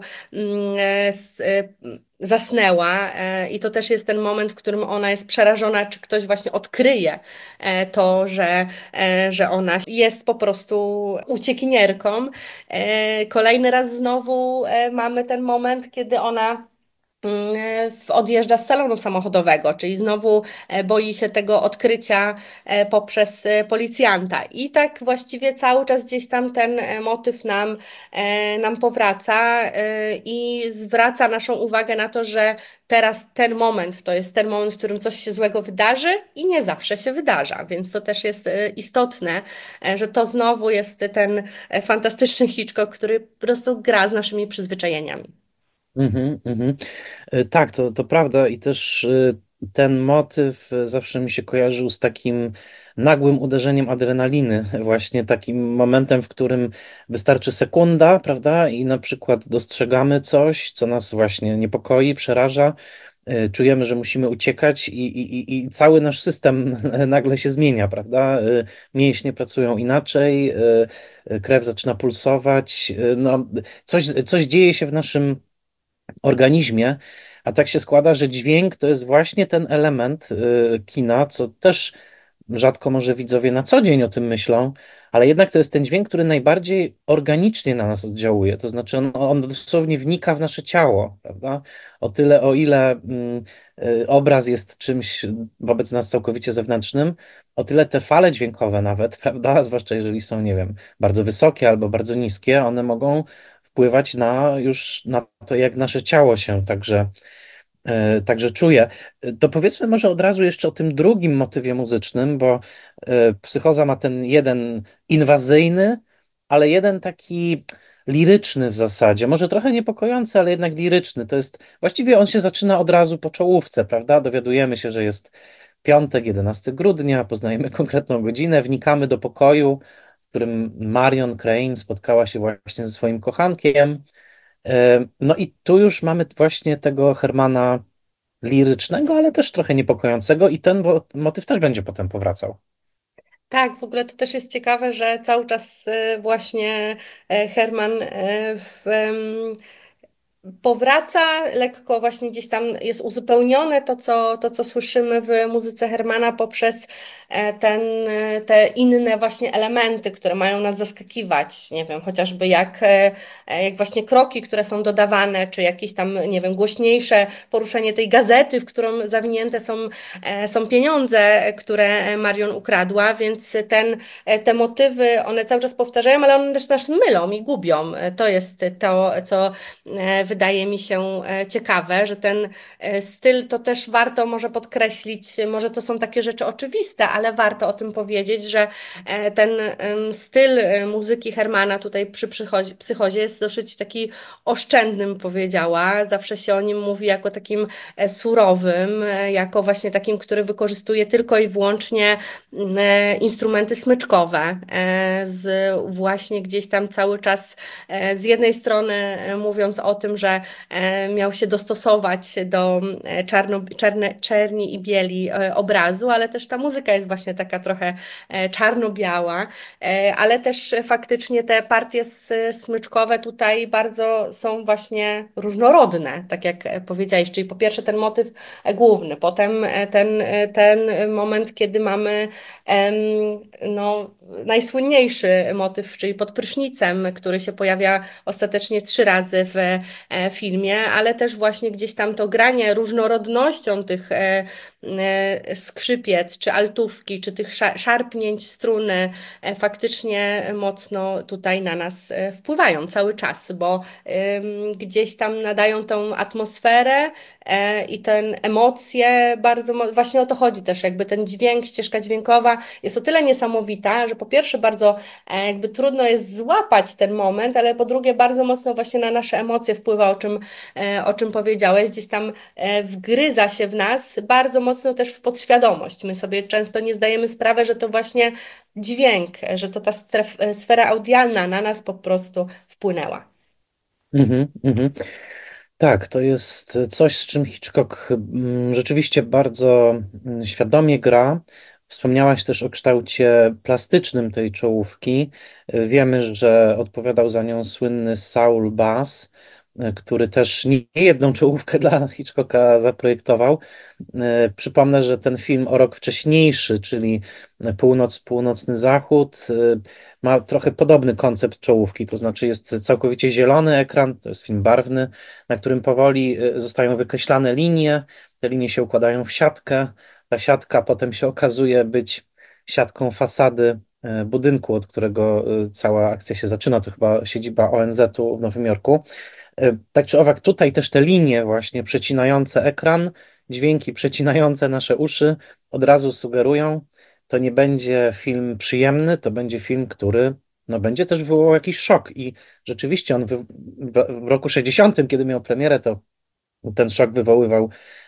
zasnęła i to też jest ten moment, w którym ona jest przerażona, czy ktoś właśnie odkryje to, że ona jest po prostu uciekinierką. Kolejny raz znowu mamy ten moment, kiedy ona odjeżdża z salonu samochodowego, czyli znowu boi się tego odkrycia poprzez policjanta. I tak właściwie cały czas gdzieś tam ten motyw nam powraca i zwraca naszą uwagę na to, że teraz ten moment to jest ten moment, w którym coś się złego wydarzy i nie zawsze się wydarza, więc to też jest istotne, że to znowu jest ten fantastyczny Hitchcock, który po prostu gra z naszymi przyzwyczajeniami. Mhm, mhm. Tak, to prawda i też ten motyw zawsze mi się kojarzył z takim nagłym uderzeniem adrenaliny, właśnie takim momentem, w którym wystarczy sekunda, prawda, i na przykład dostrzegamy coś, co nas właśnie niepokoi, przeraża, czujemy, że musimy uciekać i cały nasz system nagle się zmienia, prawda? Mięśnie pracują inaczej, krew zaczyna pulsować, no, coś dzieje się w naszym organizmie, a tak się składa, że dźwięk to jest właśnie ten element kina, co też rzadko może widzowie na co dzień o tym myślą, ale jednak to jest ten dźwięk, który najbardziej organicznie na nas oddziałuje. To znaczy on dosłownie wnika w nasze ciało, prawda? O tyle, o ile obraz jest czymś wobec nas całkowicie zewnętrznym, o tyle te fale dźwiękowe nawet, prawda? Zwłaszcza jeżeli są, nie wiem, bardzo wysokie albo bardzo niskie, one mogą wpływać na to, jak nasze ciało się także czuję. To powiedzmy może od razu jeszcze o tym drugim motywie muzycznym, bo psychoza ma ten jeden inwazyjny, ale jeden taki liryczny w zasadzie. Może trochę niepokojący, ale jednak liryczny. To jest, właściwie on się zaczyna od razu po czołówce, prawda? Dowiadujemy się, że jest piątek, 11 grudnia, poznajemy konkretną godzinę, wnikamy do pokoju, w którym Marion Crane spotkała się właśnie ze swoim kochankiem. No i tu już mamy właśnie tego Hermana lirycznego, ale też trochę niepokojącego i ten motyw też będzie potem powracał. Tak, w ogóle to też jest ciekawe, że cały czas właśnie Herman powraca lekko, właśnie gdzieś tam jest uzupełnione to, co słyszymy w muzyce Hermana poprzez te inne właśnie elementy, które mają nas zaskakiwać. Nie wiem, chociażby jak właśnie kroki, które są dodawane, czy jakieś tam, nie wiem, głośniejsze poruszenie tej gazety, w którą zawinięte są pieniądze, które Marion ukradła, więc te motywy, one cały czas powtarzają, ale one też nas mylą i gubią. To jest to, co wydaje mi się ciekawe, że ten styl to też warto może podkreślić, może to są takie rzeczy oczywiste, ale warto o tym powiedzieć, że ten styl muzyki Hermana tutaj przy psychozie jest dosyć taki oszczędny, bym powiedziała. Zawsze się o nim mówi jako takim surowym, jako właśnie takim, który wykorzystuje tylko i wyłącznie instrumenty smyczkowe, właśnie gdzieś tam cały czas z jednej strony mówiąc o tym, że miał się dostosować do czerni i bieli obrazu, ale też ta muzyka jest właśnie taka trochę czarno-biała, ale też faktycznie te partie smyczkowe tutaj bardzo są właśnie różnorodne, tak jak powiedziałeś, czyli po pierwsze ten motyw główny, potem ten moment, kiedy mamy no, najsłynniejszy motyw, czyli pod prysznicem, który się pojawia ostatecznie 3 razy w filmie, ale też właśnie gdzieś tam to granie różnorodnością tych skrzypiec, czy altówki, czy tych szarpnięć struny faktycznie mocno tutaj na nas wpływają cały czas, bo gdzieś tam nadają tą atmosferę i ten emocje bardzo, właśnie o to chodzi też, jakby ten dźwięk, ścieżka dźwiękowa jest o tyle niesamowita, że po pierwsze bardzo jakby trudno jest złapać ten moment, ale po drugie bardzo mocno właśnie na nasze emocje wpływa, o czym powiedziałeś, gdzieś tam wgryza się w nas bardzo mocno też w podświadomość. My sobie często nie zdajemy sprawy, że to właśnie dźwięk, że to ta sfera audialna na nas po prostu wpłynęła. Mhm, mhm. Tak, to jest coś, z czym Hitchcock rzeczywiście bardzo świadomie gra. Wspomniałaś też o kształcie plastycznym tej czołówki. Wiemy, że odpowiadał za nią słynny Saul Bass, który też nie jedną czołówkę dla Hitchcocka zaprojektował. Przypomnę, że ten film o rok wcześniejszy, czyli Północny Zachód, ma trochę podobny koncept czołówki, to znaczy jest całkowicie zielony ekran, to jest film barwny, na którym powoli zostają wykreślane linie, te linie się układają w siatkę, ta siatka potem się okazuje być siatką fasady budynku, od którego cała akcja się zaczyna, to chyba siedziba ONZ-u w Nowym Jorku. Tak czy owak, tutaj też te linie właśnie przecinające ekran, dźwięki przecinające nasze uszy od razu sugerują, to nie będzie film przyjemny, to będzie film, który no, będzie też wywołał jakiś szok. I rzeczywiście w roku 60., kiedy miał premierę, to ten szok wywoływał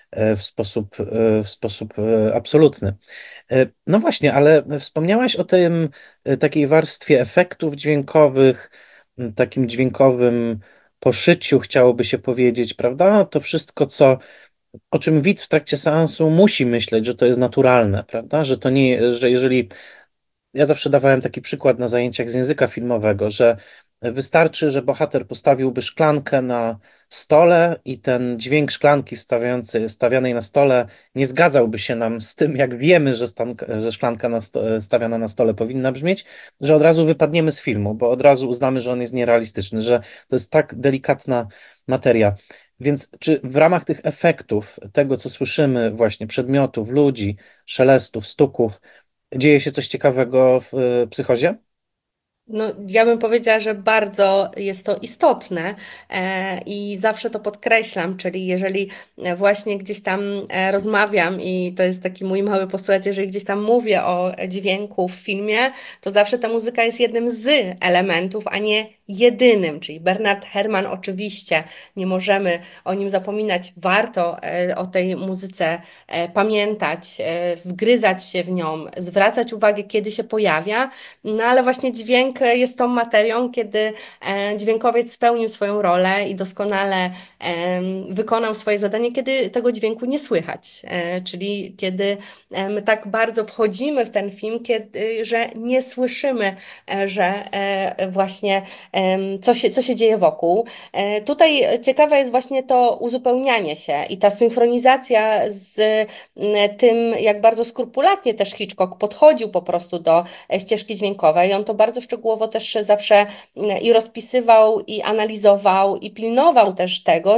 w sposób absolutny. No właśnie, ale wspomniałaś o tym takiej warstwie efektów dźwiękowych, takim dźwiękowym poszyciu, chciałoby się powiedzieć, prawda? To wszystko, o czym widz w trakcie seansu musi myśleć, że to jest naturalne, prawda? Że to nie, że jeżeli ja zawsze dawałem taki przykład na zajęciach z języka filmowego, że Wystarczy, że bohater postawiłby szklankę na stole i ten dźwięk szklanki stawianej na stole nie zgadzałby się nam z tym, jak wiemy, że szklanka stawiana na stole powinna brzmieć, że od razu wypadniemy z filmu, bo od razu uznamy, że on jest nierealistyczny, że to jest tak delikatna materia. Więc czy w ramach tych efektów, tego co słyszymy, właśnie przedmiotów, ludzi, szelestów, stuków, dzieje się coś ciekawego w psychozie? No, ja bym powiedziała, że bardzo jest to istotne i zawsze to podkreślam, czyli jeżeli właśnie gdzieś tam rozmawiam i to jest taki mój mały postulat, jeżeli gdzieś tam mówię o dźwięku w filmie, to zawsze ta muzyka jest jednym z elementów, a nie jedynym, czyli Bernard Herrmann oczywiście, nie możemy o nim zapominać, warto o tej muzyce pamiętać, wgryzać się w nią, zwracać uwagę, kiedy się pojawia, no ale właśnie dźwięk jest tą materią, kiedy dźwiękowiec spełnił swoją rolę i doskonale wykonał swoje zadanie, kiedy tego dźwięku nie słychać. Czyli kiedy my tak bardzo wchodzimy w ten film, że nie słyszymy, że właśnie co się dzieje wokół. Tutaj ciekawe jest właśnie to uzupełnianie się i ta synchronizacja z tym, jak bardzo skrupulatnie też Hitchcock podchodził po prostu do ścieżki dźwiękowej. On to bardzo szczegółowo też zawsze i rozpisywał, i analizował, i pilnował też tego,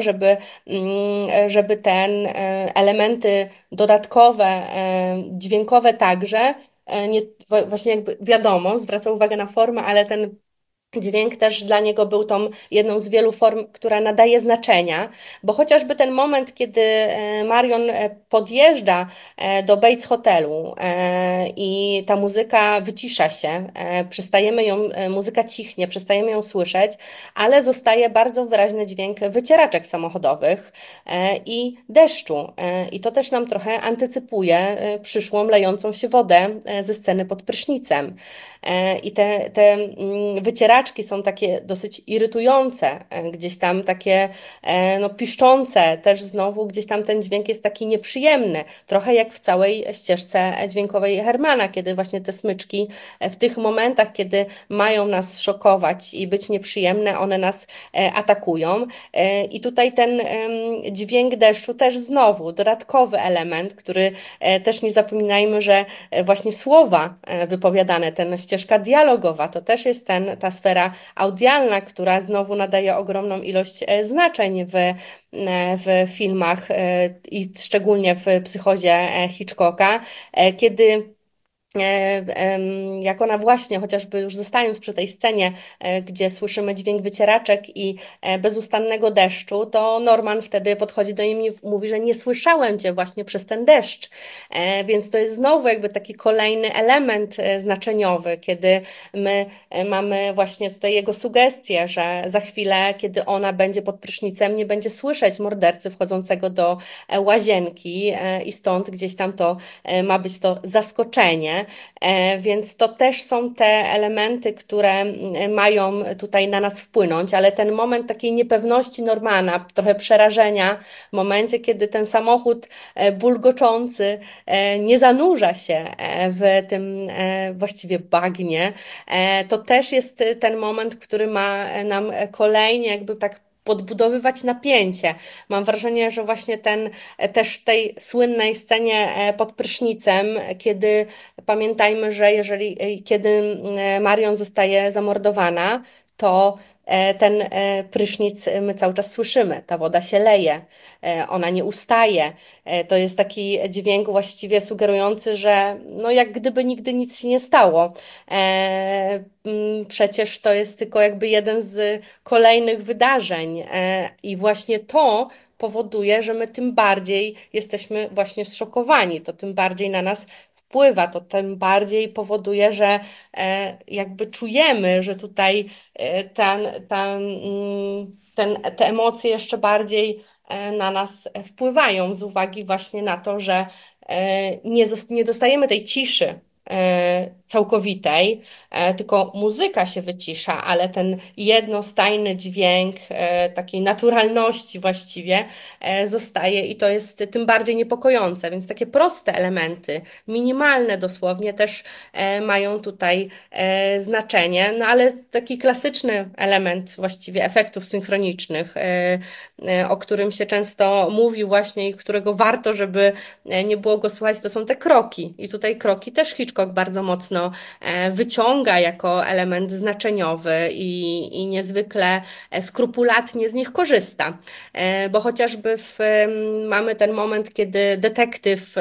żeby elementy dodatkowe, dźwiękowe także, nie, właśnie jakby wiadomo, zwracał uwagę na formę, ale ten dźwięk też dla niego był tą jedną z wielu form, która nadaje znaczenia, bo chociażby ten moment, kiedy Marion podjeżdża do Bates Hotelu i ta muzyka wycisza się, przestajemy ją, muzyka cichnie, przestajemy ją słyszeć, ale zostaje bardzo wyraźny dźwięk wycieraczek samochodowych i deszczu. I to też nam trochę antycypuje przyszłą lejącą się wodę ze sceny pod prysznicem. I te wycieraczki są takie dosyć irytujące, gdzieś tam takie no, piszczące, też znowu gdzieś tam ten dźwięk jest taki nieprzyjemny, trochę jak w całej ścieżce dźwiękowej Hermana, kiedy właśnie te smyczki w tych momentach, kiedy mają nas szokować i być nieprzyjemne, one nas atakują. I tutaj ten dźwięk deszczu też znowu dodatkowy element, który też nie zapominajmy, że właśnie słowa wypowiadane, ten ścieżka dialogowa, to też jest ta sfera audialna, która znowu nadaje ogromną ilość znaczeń w filmach i szczególnie w psychozie Hitchcocka, kiedy jak ona właśnie, chociażby już zostając przy tej scenie, gdzie słyszymy dźwięk wycieraczek i bezustannego deszczu, to Norman wtedy podchodzi do niej i mówi, że nie słyszałem cię właśnie przez ten deszcz. Więc to jest znowu jakby taki kolejny element znaczeniowy, kiedy my mamy właśnie tutaj jego sugestie, że za chwilę, kiedy ona będzie pod prysznicem, nie będzie słyszeć mordercy wchodzącego do łazienki i stąd gdzieś tam to ma być to zaskoczenie. Więc to też są te elementy, które mają tutaj na nas wpłynąć, ale ten moment takiej niepewności Normana, trochę przerażenia, w momencie, kiedy ten samochód bulgoczący nie zanurza się w tym właściwie bagnie, to też jest ten moment, który ma nam kolejnie jakby tak podbudowywać napięcie. Mam wrażenie, że właśnie też w tej słynnej scenie pod prysznicem, kiedy pamiętajmy, że kiedy Marion zostaje zamordowana, to ten prysznic my cały czas słyszymy. Ta woda się leje, ona nie ustaje. To jest taki dźwięk właściwie sugerujący, że no jak gdyby nigdy nic się nie stało. Przecież to jest tylko jakby jeden z kolejnych wydarzeń i właśnie to powoduje, że my tym bardziej jesteśmy właśnie zszokowani. To tym bardziej na nas wpływa, to tym bardziej powoduje, że jakby czujemy, że tutaj te emocje jeszcze bardziej na nas wpływają z uwagi właśnie na to, że nie dostajemy tej ciszy, całkowitej, tylko muzyka się wycisza, ale ten jednostajny dźwięk takiej naturalności właściwie zostaje i to jest tym bardziej niepokojące. Więc takie proste elementy, minimalne dosłownie, też mają tutaj znaczenie, no ale taki klasyczny element właściwie efektów synchronicznych, o którym się często mówi właśnie i którego warto, żeby nie było go słuchać, to są te kroki. I tutaj kroki też Hitchcock bardzo mocno wyciąga jako element znaczeniowy i niezwykle skrupulatnie z nich korzysta. Bo chociażby mamy ten moment, kiedy detektyw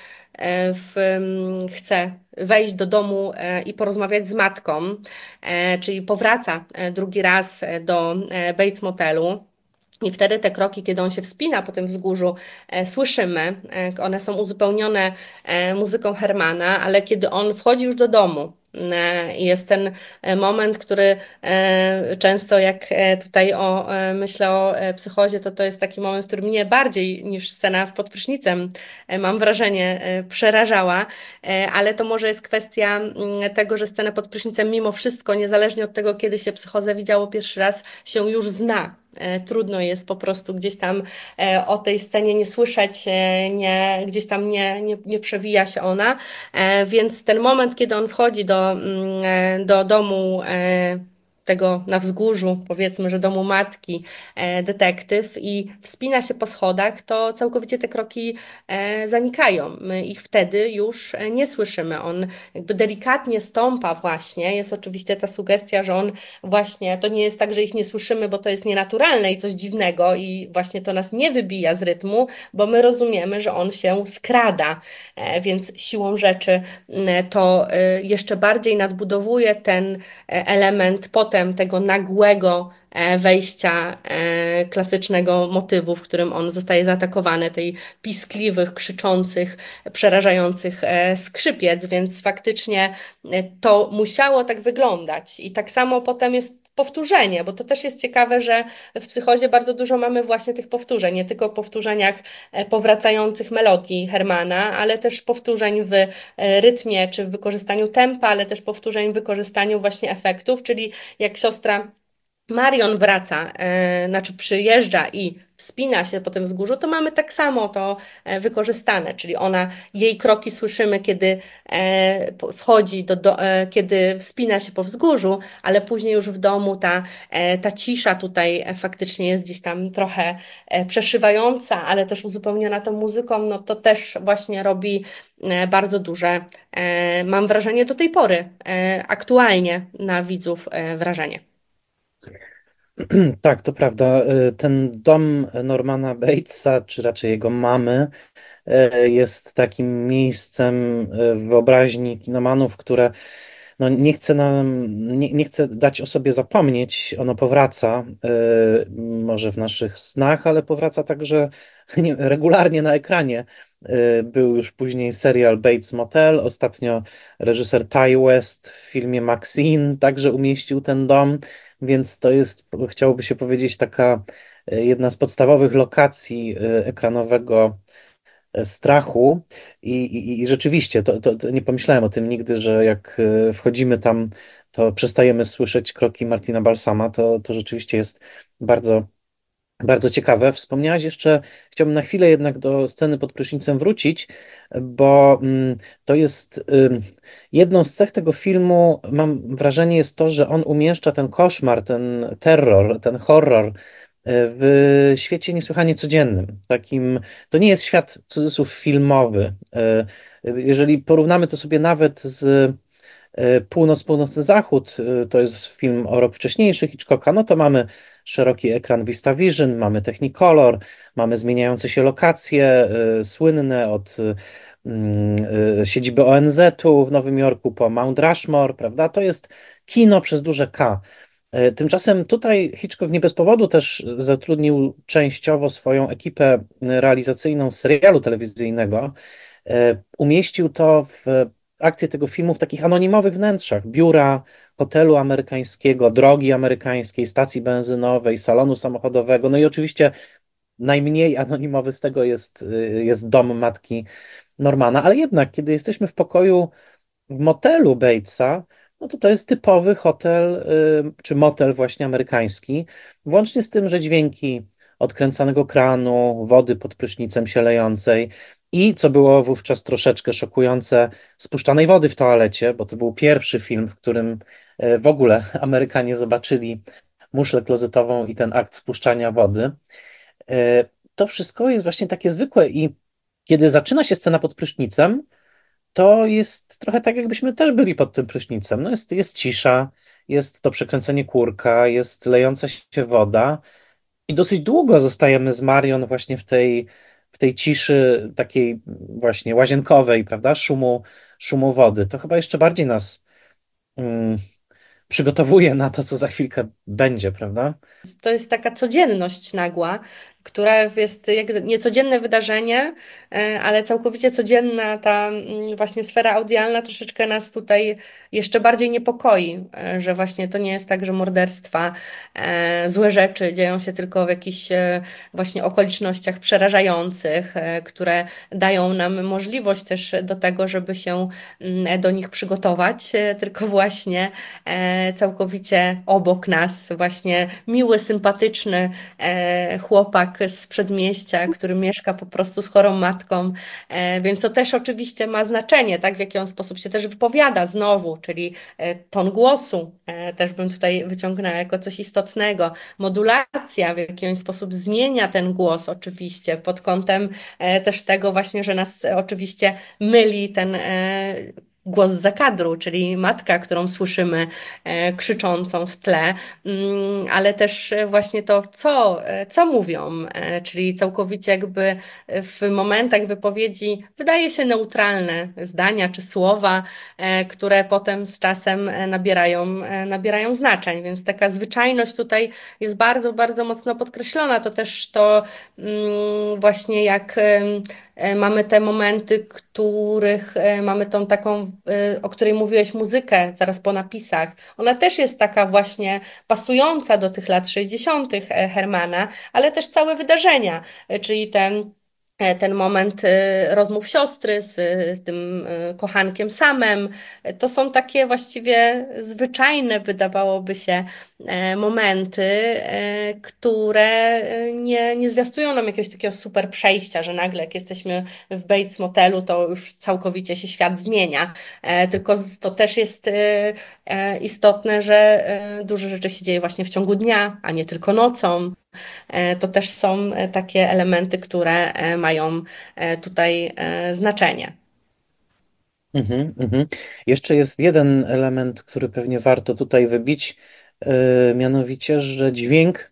chce wejść do domu i porozmawiać z matką, czyli powraca drugi raz do Bates Motelu. I wtedy te kroki, kiedy on się wspina po tym wzgórzu, słyszymy. One są uzupełnione muzyką Hermana, ale kiedy on wchodzi już do domu, jest ten moment, który często jak tutaj myślę o psychozie, to jest taki moment, który mnie bardziej niż scena pod prysznicem, mam wrażenie, przerażała, ale to może jest kwestia tego, że scenę pod prysznicem mimo wszystko, niezależnie od tego, kiedy się psychozę widziało pierwszy raz, się już zna. Trudno jest po prostu gdzieś tam o tej scenie nie słyszeć, gdzieś tam nie przewija się ona. Więc ten moment, kiedy on wchodzi do domu tego na wzgórzu, powiedzmy, że domu matki, detektyw i wspina się po schodach, to całkowicie te kroki zanikają. My ich wtedy już nie słyszymy. On jakby delikatnie stąpa właśnie. Jest oczywiście ta sugestia, że on właśnie, to nie jest tak, że ich nie słyszymy, bo to jest nienaturalne i coś dziwnego i właśnie to nas nie wybija z rytmu, bo my rozumiemy, że on się skrada, więc siłą rzeczy to jeszcze bardziej nadbudowuje ten element potem tego nagłego wejścia klasycznego motywu, w którym on zostaje zaatakowany, tej piskliwych, krzyczących, przerażających skrzypiec, więc faktycznie to musiało tak wyglądać. I tak samo potem jest powtórzenie, bo to też jest ciekawe, że w psychozie bardzo dużo mamy właśnie tych powtórzeń, nie tylko powtórzeniach powracających melodii Hermana, ale też powtórzeń w rytmie czy w wykorzystaniu tempa, ale też powtórzeń w wykorzystaniu właśnie efektów, czyli jak siostra Marion wraca, znaczy przyjeżdża i wspina się po tym wzgórzu, to mamy tak samo to wykorzystane, czyli jej kroki słyszymy, kiedy wchodzi, kiedy wspina się po wzgórzu, ale później już w domu ta cisza tutaj faktycznie jest gdzieś tam trochę przeszywająca, ale też uzupełniona tą muzyką, no to też właśnie robi bardzo duże, mam wrażenie do tej pory, aktualnie na widzów wrażenie. Tak, to prawda. Ten dom Normana Batesa, czy raczej jego mamy, jest takim miejscem w wyobraźni kinomanów, które no, nie chce dać o sobie zapomnieć. Ono powraca, może w naszych snach, ale powraca także regularnie na ekranie. Był już później serial Bates Motel. Ostatnio reżyser Ty West w filmie Maxine także umieścił ten dom, więc to jest, chciałoby się powiedzieć, taka jedna z podstawowych lokacji ekranowego strachu i rzeczywiście, to nie pomyślałem o tym nigdy, że jak wchodzimy tam, to przestajemy słyszeć kroki Martina Balsama, to rzeczywiście jest bardzo, bardzo ciekawe. Wspomniałaś jeszcze, chciałbym na chwilę jednak do sceny pod prysznicem wrócić, bo to jest jedną z cech tego filmu, mam wrażenie, jest to, że on umieszcza ten koszmar, ten terror, ten horror w świecie niesłychanie codziennym. To nie jest świat, cudzysłów, filmowy. Jeżeli porównamy to sobie nawet z Północ, Północny Zachód, to jest film o rok wcześniejszy Hitchcocka, no to mamy szeroki ekran VistaVision, mamy Technicolor, mamy zmieniające się lokacje, słynne od siedziby ONZ-u w Nowym Jorku po Mount Rushmore, prawda? To jest kino przez duże K. Tymczasem tutaj Hitchcock nie bez powodu też zatrudnił częściowo swoją ekipę realizacyjną z serialu telewizyjnego. Umieścił to w akcję tego filmu w takich anonimowych wnętrzach: biura, hotelu amerykańskiego, drogi amerykańskiej, stacji benzynowej, salonu samochodowego. No i oczywiście najmniej anonimowy z tego jest dom matki Normana, ale jednak, kiedy jesteśmy w pokoju w motelu Batesa, no to jest typowy hotel, czy motel właśnie amerykański, włącznie z tym, że dźwięki odkręcanego kranu, wody pod prysznicem się lejącej i, co było wówczas troszeczkę szokujące, spuszczanej wody w toalecie, bo to był pierwszy film, w którym w ogóle Amerykanie zobaczyli muszlę klozetową i ten akt spuszczania wody. To wszystko jest właśnie takie zwykłe i kiedy zaczyna się scena pod prysznicem, to jest trochę tak, jakbyśmy też byli pod tym prysznicem. No jest cisza, jest to przekręcenie kurka, jest lejąca się woda i dosyć długo zostajemy z Marion właśnie w tej ciszy takiej właśnie łazienkowej, prawda? Szumu wody. To chyba jeszcze bardziej nas mm, przygotowuje na to, co za chwilkę będzie, prawda? To jest taka codzienność nagła, która jest jak niecodzienne wydarzenie, ale całkowicie codzienna ta właśnie sfera audialna troszeczkę nas tutaj jeszcze bardziej niepokoi, że właśnie to nie jest tak, że morderstwa, złe rzeczy dzieją się tylko w jakichś właśnie okolicznościach przerażających, które dają nam możliwość też do tego, żeby się do nich przygotować, tylko właśnie całkowicie obok nas właśnie miły, sympatyczny chłopak z przedmieścia, który mieszka po prostu z chorą matką, więc to też oczywiście ma znaczenie, tak, w jaki on sposób się też wypowiada znowu, czyli ton głosu też bym tutaj wyciągnęła jako coś istotnego, modulacja, w jaki on sposób zmienia ten głos oczywiście pod kątem też tego właśnie, że nas oczywiście myli ten głos z zakadru, czyli matka, którą słyszymy krzyczącą w tle, ale też właśnie to, co mówią, czyli całkowicie jakby w momentach wypowiedzi wydaje się neutralne zdania czy słowa, które potem z czasem nabierają znaczeń, więc taka zwyczajność tutaj jest bardzo, bardzo mocno podkreślona. To też to właśnie jak mamy te momenty, których mamy tą taką, o której mówiłeś, muzykę zaraz po napisach. Ona też jest taka właśnie pasująca do tych lat 60. Hermana, ale też całe wydarzenia, czyli ten moment rozmów siostry z tym kochankiem Samem, to są takie właściwie zwyczajne, wydawałoby się, momenty, które nie zwiastują nam jakiegoś takiego super przejścia, że nagle jak jesteśmy w Bates Motelu, to już całkowicie się świat zmienia. Tylko to też jest istotne, że dużo rzeczy się dzieje właśnie w ciągu dnia, a nie tylko nocą. To też są takie elementy, które mają tutaj znaczenie. Mhm. Jeszcze jest jeden element, który pewnie warto tutaj wybić, mianowicie, że dźwięk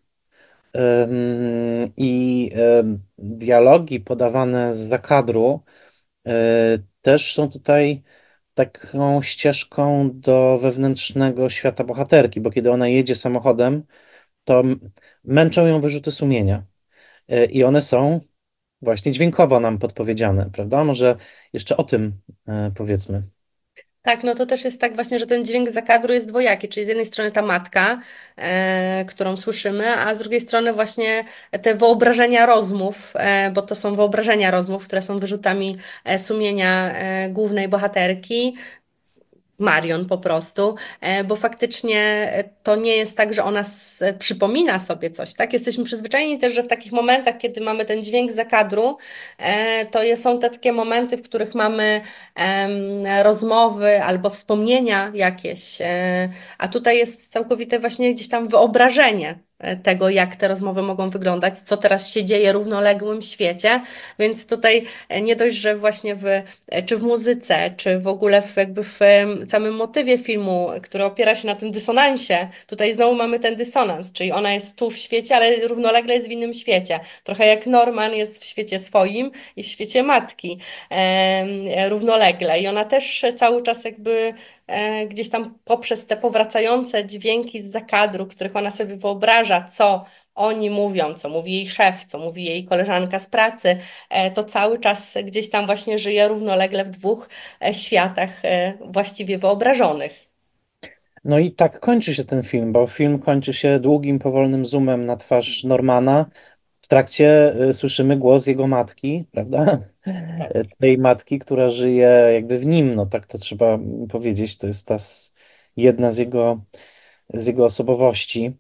i dialogi podawane z zakadru też są tutaj taką ścieżką do wewnętrznego świata bohaterki, bo kiedy ona jedzie samochodem, to męczą ją wyrzuty sumienia. I one są właśnie dźwiękowo nam podpowiedziane, prawda? Może jeszcze o tym powiedzmy. Tak, no to też jest tak właśnie, że ten dźwięk zakadru jest dwojaki, czyli z jednej strony ta matka, którą słyszymy, a z drugiej strony właśnie te wyobrażenia rozmów, bo to są wyobrażenia rozmów, które są wyrzutami sumienia głównej bohaterki, Marion po prostu, bo faktycznie to nie jest tak, że ona przypomina sobie coś, tak? Jesteśmy przyzwyczajeni też, że w takich momentach, kiedy mamy ten dźwięk zakadru, są te takie momenty, w których mamy rozmowy albo wspomnienia jakieś, a tutaj jest całkowite właśnie gdzieś tam wyobrażenie tego, jak te rozmowy mogą wyglądać, co teraz się dzieje w równoległym świecie, więc tutaj nie dość, że właśnie czy w muzyce, czy w ogóle jakby w całym motywie filmu, który opiera się na tym dysonansie, tutaj znowu mamy ten dysonans, czyli ona jest tu w świecie, ale równolegle jest w innym świecie. Trochę jak Norman jest w świecie swoim i w świecie matki równolegle. I ona też cały czas jakby gdzieś tam poprzez te powracające dźwięki z zakadru, których ona sobie wyobraża, co oni mówią, co mówi jej szef, co mówi jej koleżanka z pracy, to cały czas gdzieś tam właśnie żyje równolegle w dwóch światach właściwie wyobrażonych. No i tak kończy się ten film, bo film kończy się długim, powolnym zoomem na twarz Normana, w trakcie słyszymy głos jego matki, prawda? Tej matki, która żyje jakby w nim, no tak to trzeba powiedzieć, to jest jedna z jego osobowości.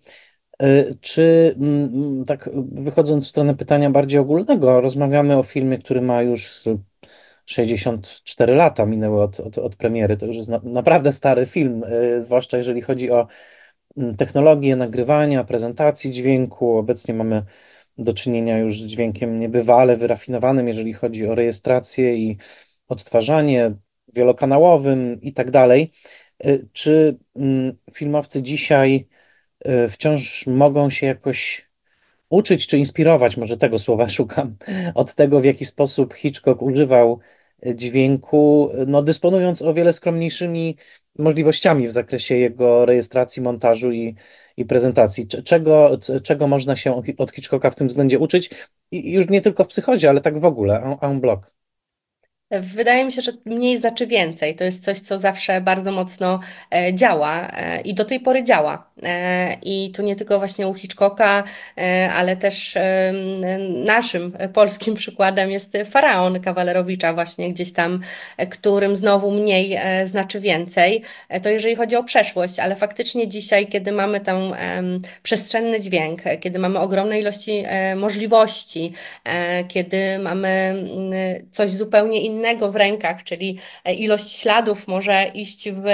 Czy tak wychodząc w stronę pytania bardziej ogólnego, rozmawiamy o filmie, który ma już 64 lata minęły od premiery. To już jest naprawdę stary film, zwłaszcza jeżeli chodzi o technologię nagrywania, prezentacji dźwięku. Obecnie mamy do czynienia już z dźwiękiem niebywale wyrafinowanym, jeżeli chodzi o rejestrację i odtwarzanie wielokanałowym i tak dalej. Czy filmowcy dzisiaj wciąż mogą się jakoś uczyć czy inspirować, może tego słowa szukam, od tego, w jaki sposób Hitchcock używał dźwięku, no, dysponując o wiele skromniejszymi możliwościami w zakresie jego rejestracji, montażu i prezentacji. Czego można się od Hitchcocka w tym względzie uczyć? I już nie tylko w psychodzie, ale tak w ogóle, en bloc. Wydaje mi się, że mniej znaczy więcej. To jest coś, co zawsze bardzo mocno działa i do tej pory działa. I tu nie tylko właśnie u Hitchcocka, ale też naszym polskim przykładem jest Faraon Kawalerowicza, właśnie gdzieś tam, którym znowu mniej znaczy więcej. To jeżeli chodzi o przeszłość, ale faktycznie dzisiaj, kiedy mamy tam przestrzenny dźwięk, kiedy mamy ogromne ilości możliwości, kiedy mamy coś zupełnie innego w rękach, czyli ilość śladów może iść w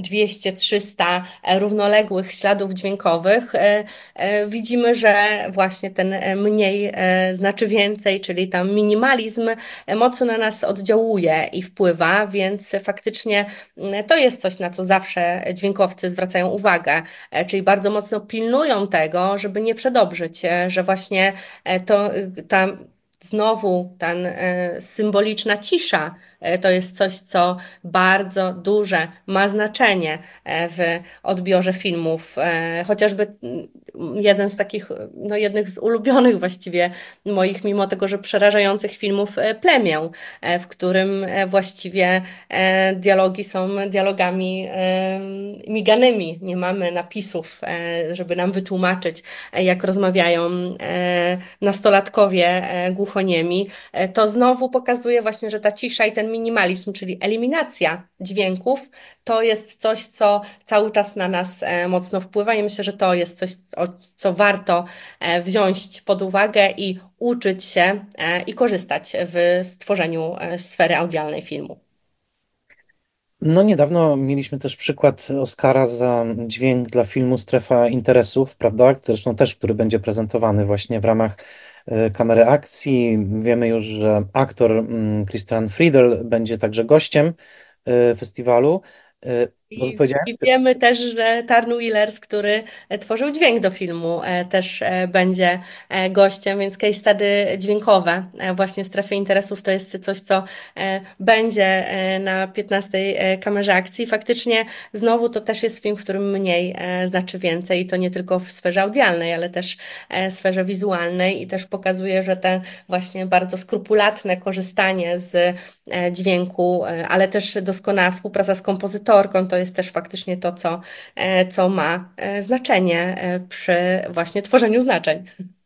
200-300 równoległych śladów dźwiękowych, widzimy, że właśnie ten mniej znaczy więcej, czyli tam minimalizm mocno na nas oddziałuje i wpływa, więc faktycznie to jest coś, na co zawsze dźwiękowcy zwracają uwagę, czyli bardzo mocno pilnują tego, żeby nie przedobrzyć, że właśnie ta znowu ta symboliczna cisza to jest coś, co bardzo duże ma znaczenie w odbiorze filmów. Chociażby jeden z takich, no jednych z ulubionych właściwie moich, mimo tego, że przerażających filmów, Plemię, w którym właściwie dialogi są dialogami miganymi. Nie mamy napisów, żeby nam wytłumaczyć, jak rozmawiają nastolatkowie głuchoniemi. To znowu pokazuje właśnie, że ta cisza i ten minimalizm, czyli eliminacja dźwięków, to jest coś, co cały czas na nas mocno wpływa i myślę, że to jest coś, co warto wziąć pod uwagę i uczyć się i korzystać w stworzeniu sfery audialnej filmu. No niedawno mieliśmy też przykład Oscara za dźwięk dla filmu Strefa Interesów, prawda? Zresztą też, który będzie prezentowany właśnie w ramach kamery akcji. Wiemy już, że aktor Christian Friedel będzie także gościem festiwalu. Dobrze powiedziałem? I wiemy też, że Tarn Willers, który tworzył dźwięk do filmu, też będzie gościem, więc case study dźwiękowe właśnie Strefy Interesów to jest coś, co będzie na 15 kamerze akcji. Faktycznie znowu to też jest film, w którym mniej znaczy więcej i to nie tylko w sferze audialnej, ale też w sferze wizualnej i też pokazuje, że te właśnie bardzo skrupulatne korzystanie z dźwięku, ale też doskonała współpraca z kompozytorką, to jest też faktycznie to, co ma znaczenie przy właśnie tworzeniu znaczeń.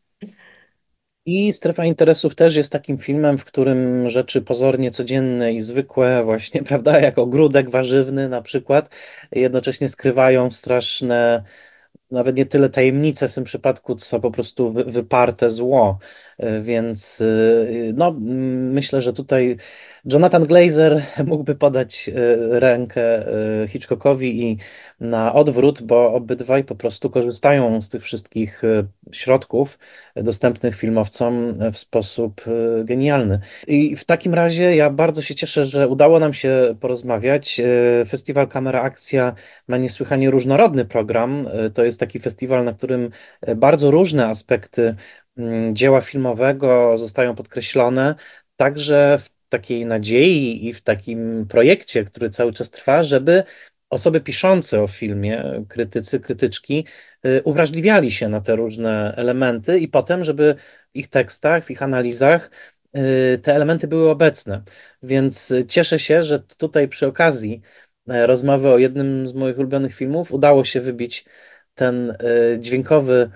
I Strefa Interesów też jest takim filmem, w którym rzeczy pozornie codzienne i zwykłe, właśnie, prawda, jak ogródek warzywny na przykład, jednocześnie skrywają straszne, nawet nie tyle tajemnice w tym przypadku, co po prostu wyparte zło. Więc no, myślę, że tutaj Jonathan Glazer mógłby podać rękę Hitchcockowi i na odwrót, bo obydwaj po prostu korzystają z tych wszystkich środków dostępnych filmowcom w sposób genialny. I w takim razie ja bardzo się cieszę, że udało nam się porozmawiać. Festiwal Kamera Akcja ma niesłychanie różnorodny program. To jest taki festiwal, na którym bardzo różne aspekty dzieła filmowego zostają podkreślone, także w takiej nadziei i w takim projekcie, który cały czas trwa, żeby osoby piszące o filmie, krytycy, krytyczki, uwrażliwiali się na te różne elementy i potem, żeby w ich tekstach, w ich analizach te elementy były obecne. Więc cieszę się, że tutaj przy okazji rozmowy o jednym z moich ulubionych filmów udało się wybić ten dźwiękowy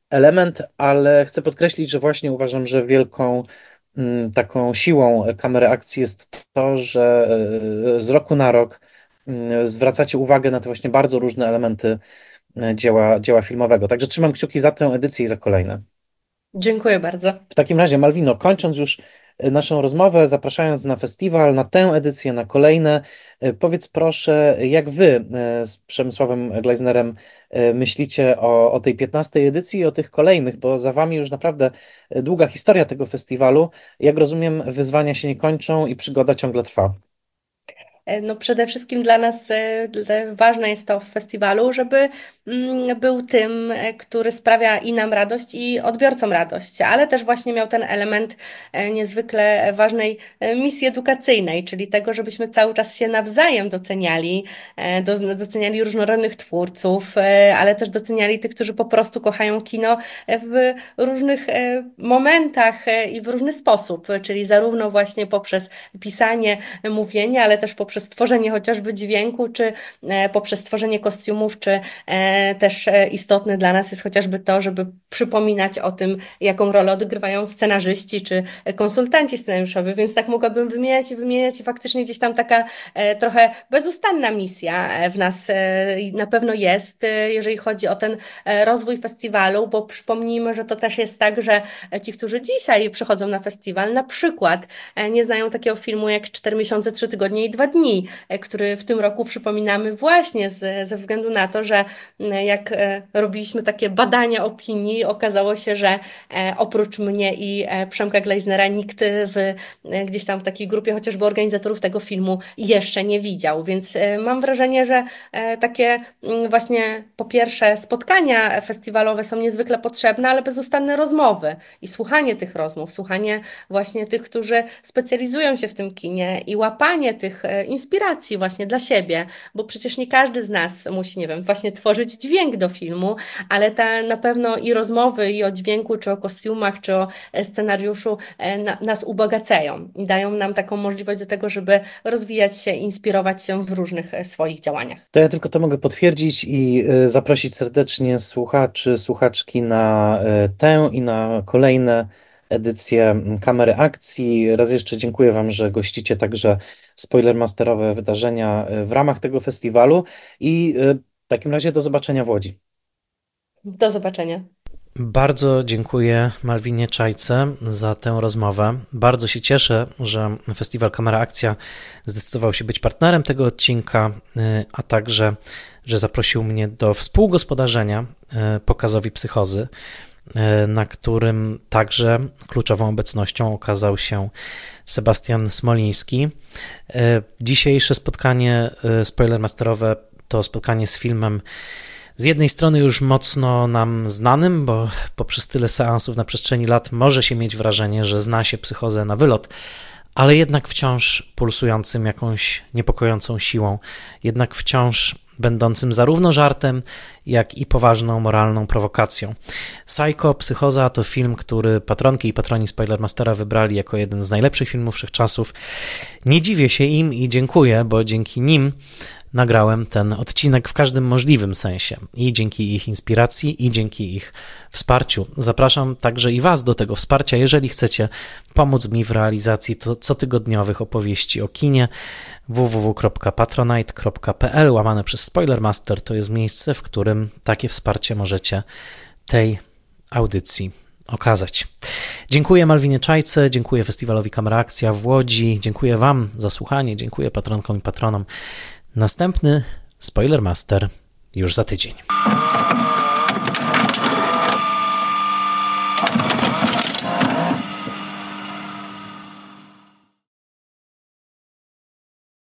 element, ale chcę podkreślić, że właśnie uważam, że wielką taką siłą kamery akcji jest to, że z roku na rok zwracacie uwagę na te właśnie bardzo różne elementy dzieła filmowego. Także trzymam kciuki za tę edycję i za kolejne. Dziękuję bardzo. W takim razie, Malwino, kończąc już naszą rozmowę, zapraszając na festiwal, na tę edycję, na kolejne, powiedz proszę, jak wy z Przemysławem Gleisnerem myślicie o tej 15. edycji i o tych kolejnych, bo za wami już naprawdę długa historia tego festiwalu. Jak rozumiem, wyzwania się nie kończą i przygoda ciągle trwa. No przede wszystkim dla nas ważne jest to w festiwalu, żeby był tym, który sprawia i nam radość, i odbiorcom radość, ale też właśnie miał ten element niezwykle ważnej misji edukacyjnej, czyli tego, żebyśmy cały czas się nawzajem doceniali, doceniali różnorodnych twórców, ale też doceniali tych, którzy po prostu kochają kino w różnych momentach i w różny sposób, czyli zarówno właśnie poprzez pisanie, mówienie, ale też poprzez tworzenie chociażby dźwięku, czy poprzez tworzenie kostiumów, czy też istotne dla nas jest chociażby to, żeby przypominać o tym, jaką rolę odgrywają scenarzyści, czy konsultanci scenariuszowi, więc tak mogłabym wymieniać i faktycznie gdzieś tam taka trochę bezustanna misja w nas na pewno jest, jeżeli chodzi o ten rozwój festiwalu, bo przypomnijmy, że to też jest tak, że ci, którzy dzisiaj przychodzą na festiwal, na przykład nie znają takiego filmu jak 4 miesiące, 3 tygodnie i 2 dni, który w tym roku przypominamy właśnie ze względu na to, że jak robiliśmy takie badania opinii, okazało się, że oprócz mnie i Przemka Gleisnera nikt gdzieś tam w takiej grupie chociażby organizatorów tego filmu jeszcze nie widział, więc mam wrażenie, że takie właśnie po pierwsze spotkania festiwalowe są niezwykle potrzebne, ale bezustanne rozmowy i słuchanie tych rozmów, słuchanie właśnie tych, którzy specjalizują się w tym kinie i łapanie tych inspiracji właśnie dla siebie, bo przecież nie każdy z nas musi, nie wiem, właśnie tworzyć dźwięk do filmu, ale na pewno i rozmowy i o dźwięku, czy o kostiumach, czy o scenariuszu nas ubogacają i dają nam taką możliwość do tego, żeby rozwijać się, inspirować się w różnych swoich działaniach. To ja tylko to mogę potwierdzić i zaprosić serdecznie słuchaczy, słuchaczki na tę i na kolejne edycje Kamery Akcji. Raz jeszcze dziękuję Wam, że gościcie także spoilermasterowe wydarzenia w ramach tego festiwalu i w takim razie do zobaczenia w Łodzi. Do zobaczenia. Bardzo dziękuję Malwinie Czajce za tę rozmowę. Bardzo się cieszę, że Festiwal Kamera Akcja zdecydował się być partnerem tego odcinka, a także, że zaprosił mnie do współgospodarzenia pokazowi Psychozy, na którym także kluczową obecnością okazał się Sebastian Smoliński. Dzisiejsze spotkanie spoilermasterowe to spotkanie z filmem z jednej strony już mocno nam znanym, bo poprzez tyle seansów na przestrzeni lat może się mieć wrażenie, że zna się Psychozę na wylot, ale jednak wciąż pulsującym jakąś niepokojącą siłą, jednak wciąż będącym zarówno żartem, jak i poważną moralną prowokacją. Psycho, Psychoza to film, który patronki i patroni Spoilermastera wybrali jako jeden z najlepszych filmów wszechczasów. Nie dziwię się im i dziękuję, bo dzięki nim nagrałem ten odcinek w każdym możliwym sensie i dzięki ich inspiracji i dzięki ich wsparciu. Zapraszam także i Was do tego wsparcia, jeżeli chcecie pomóc mi w realizacji cotygodniowych opowieści o kinie. www.patronite.pl/Spoilermaster to jest miejsce, w którym takie wsparcie możecie tej audycji okazać. Dziękuję Malwinie Czajce, dziękuję Festiwalowi Kamera Akcja w Łodzi, dziękuję Wam za słuchanie, dziękuję patronkom i patronom. Następny Spoilermaster już za tydzień.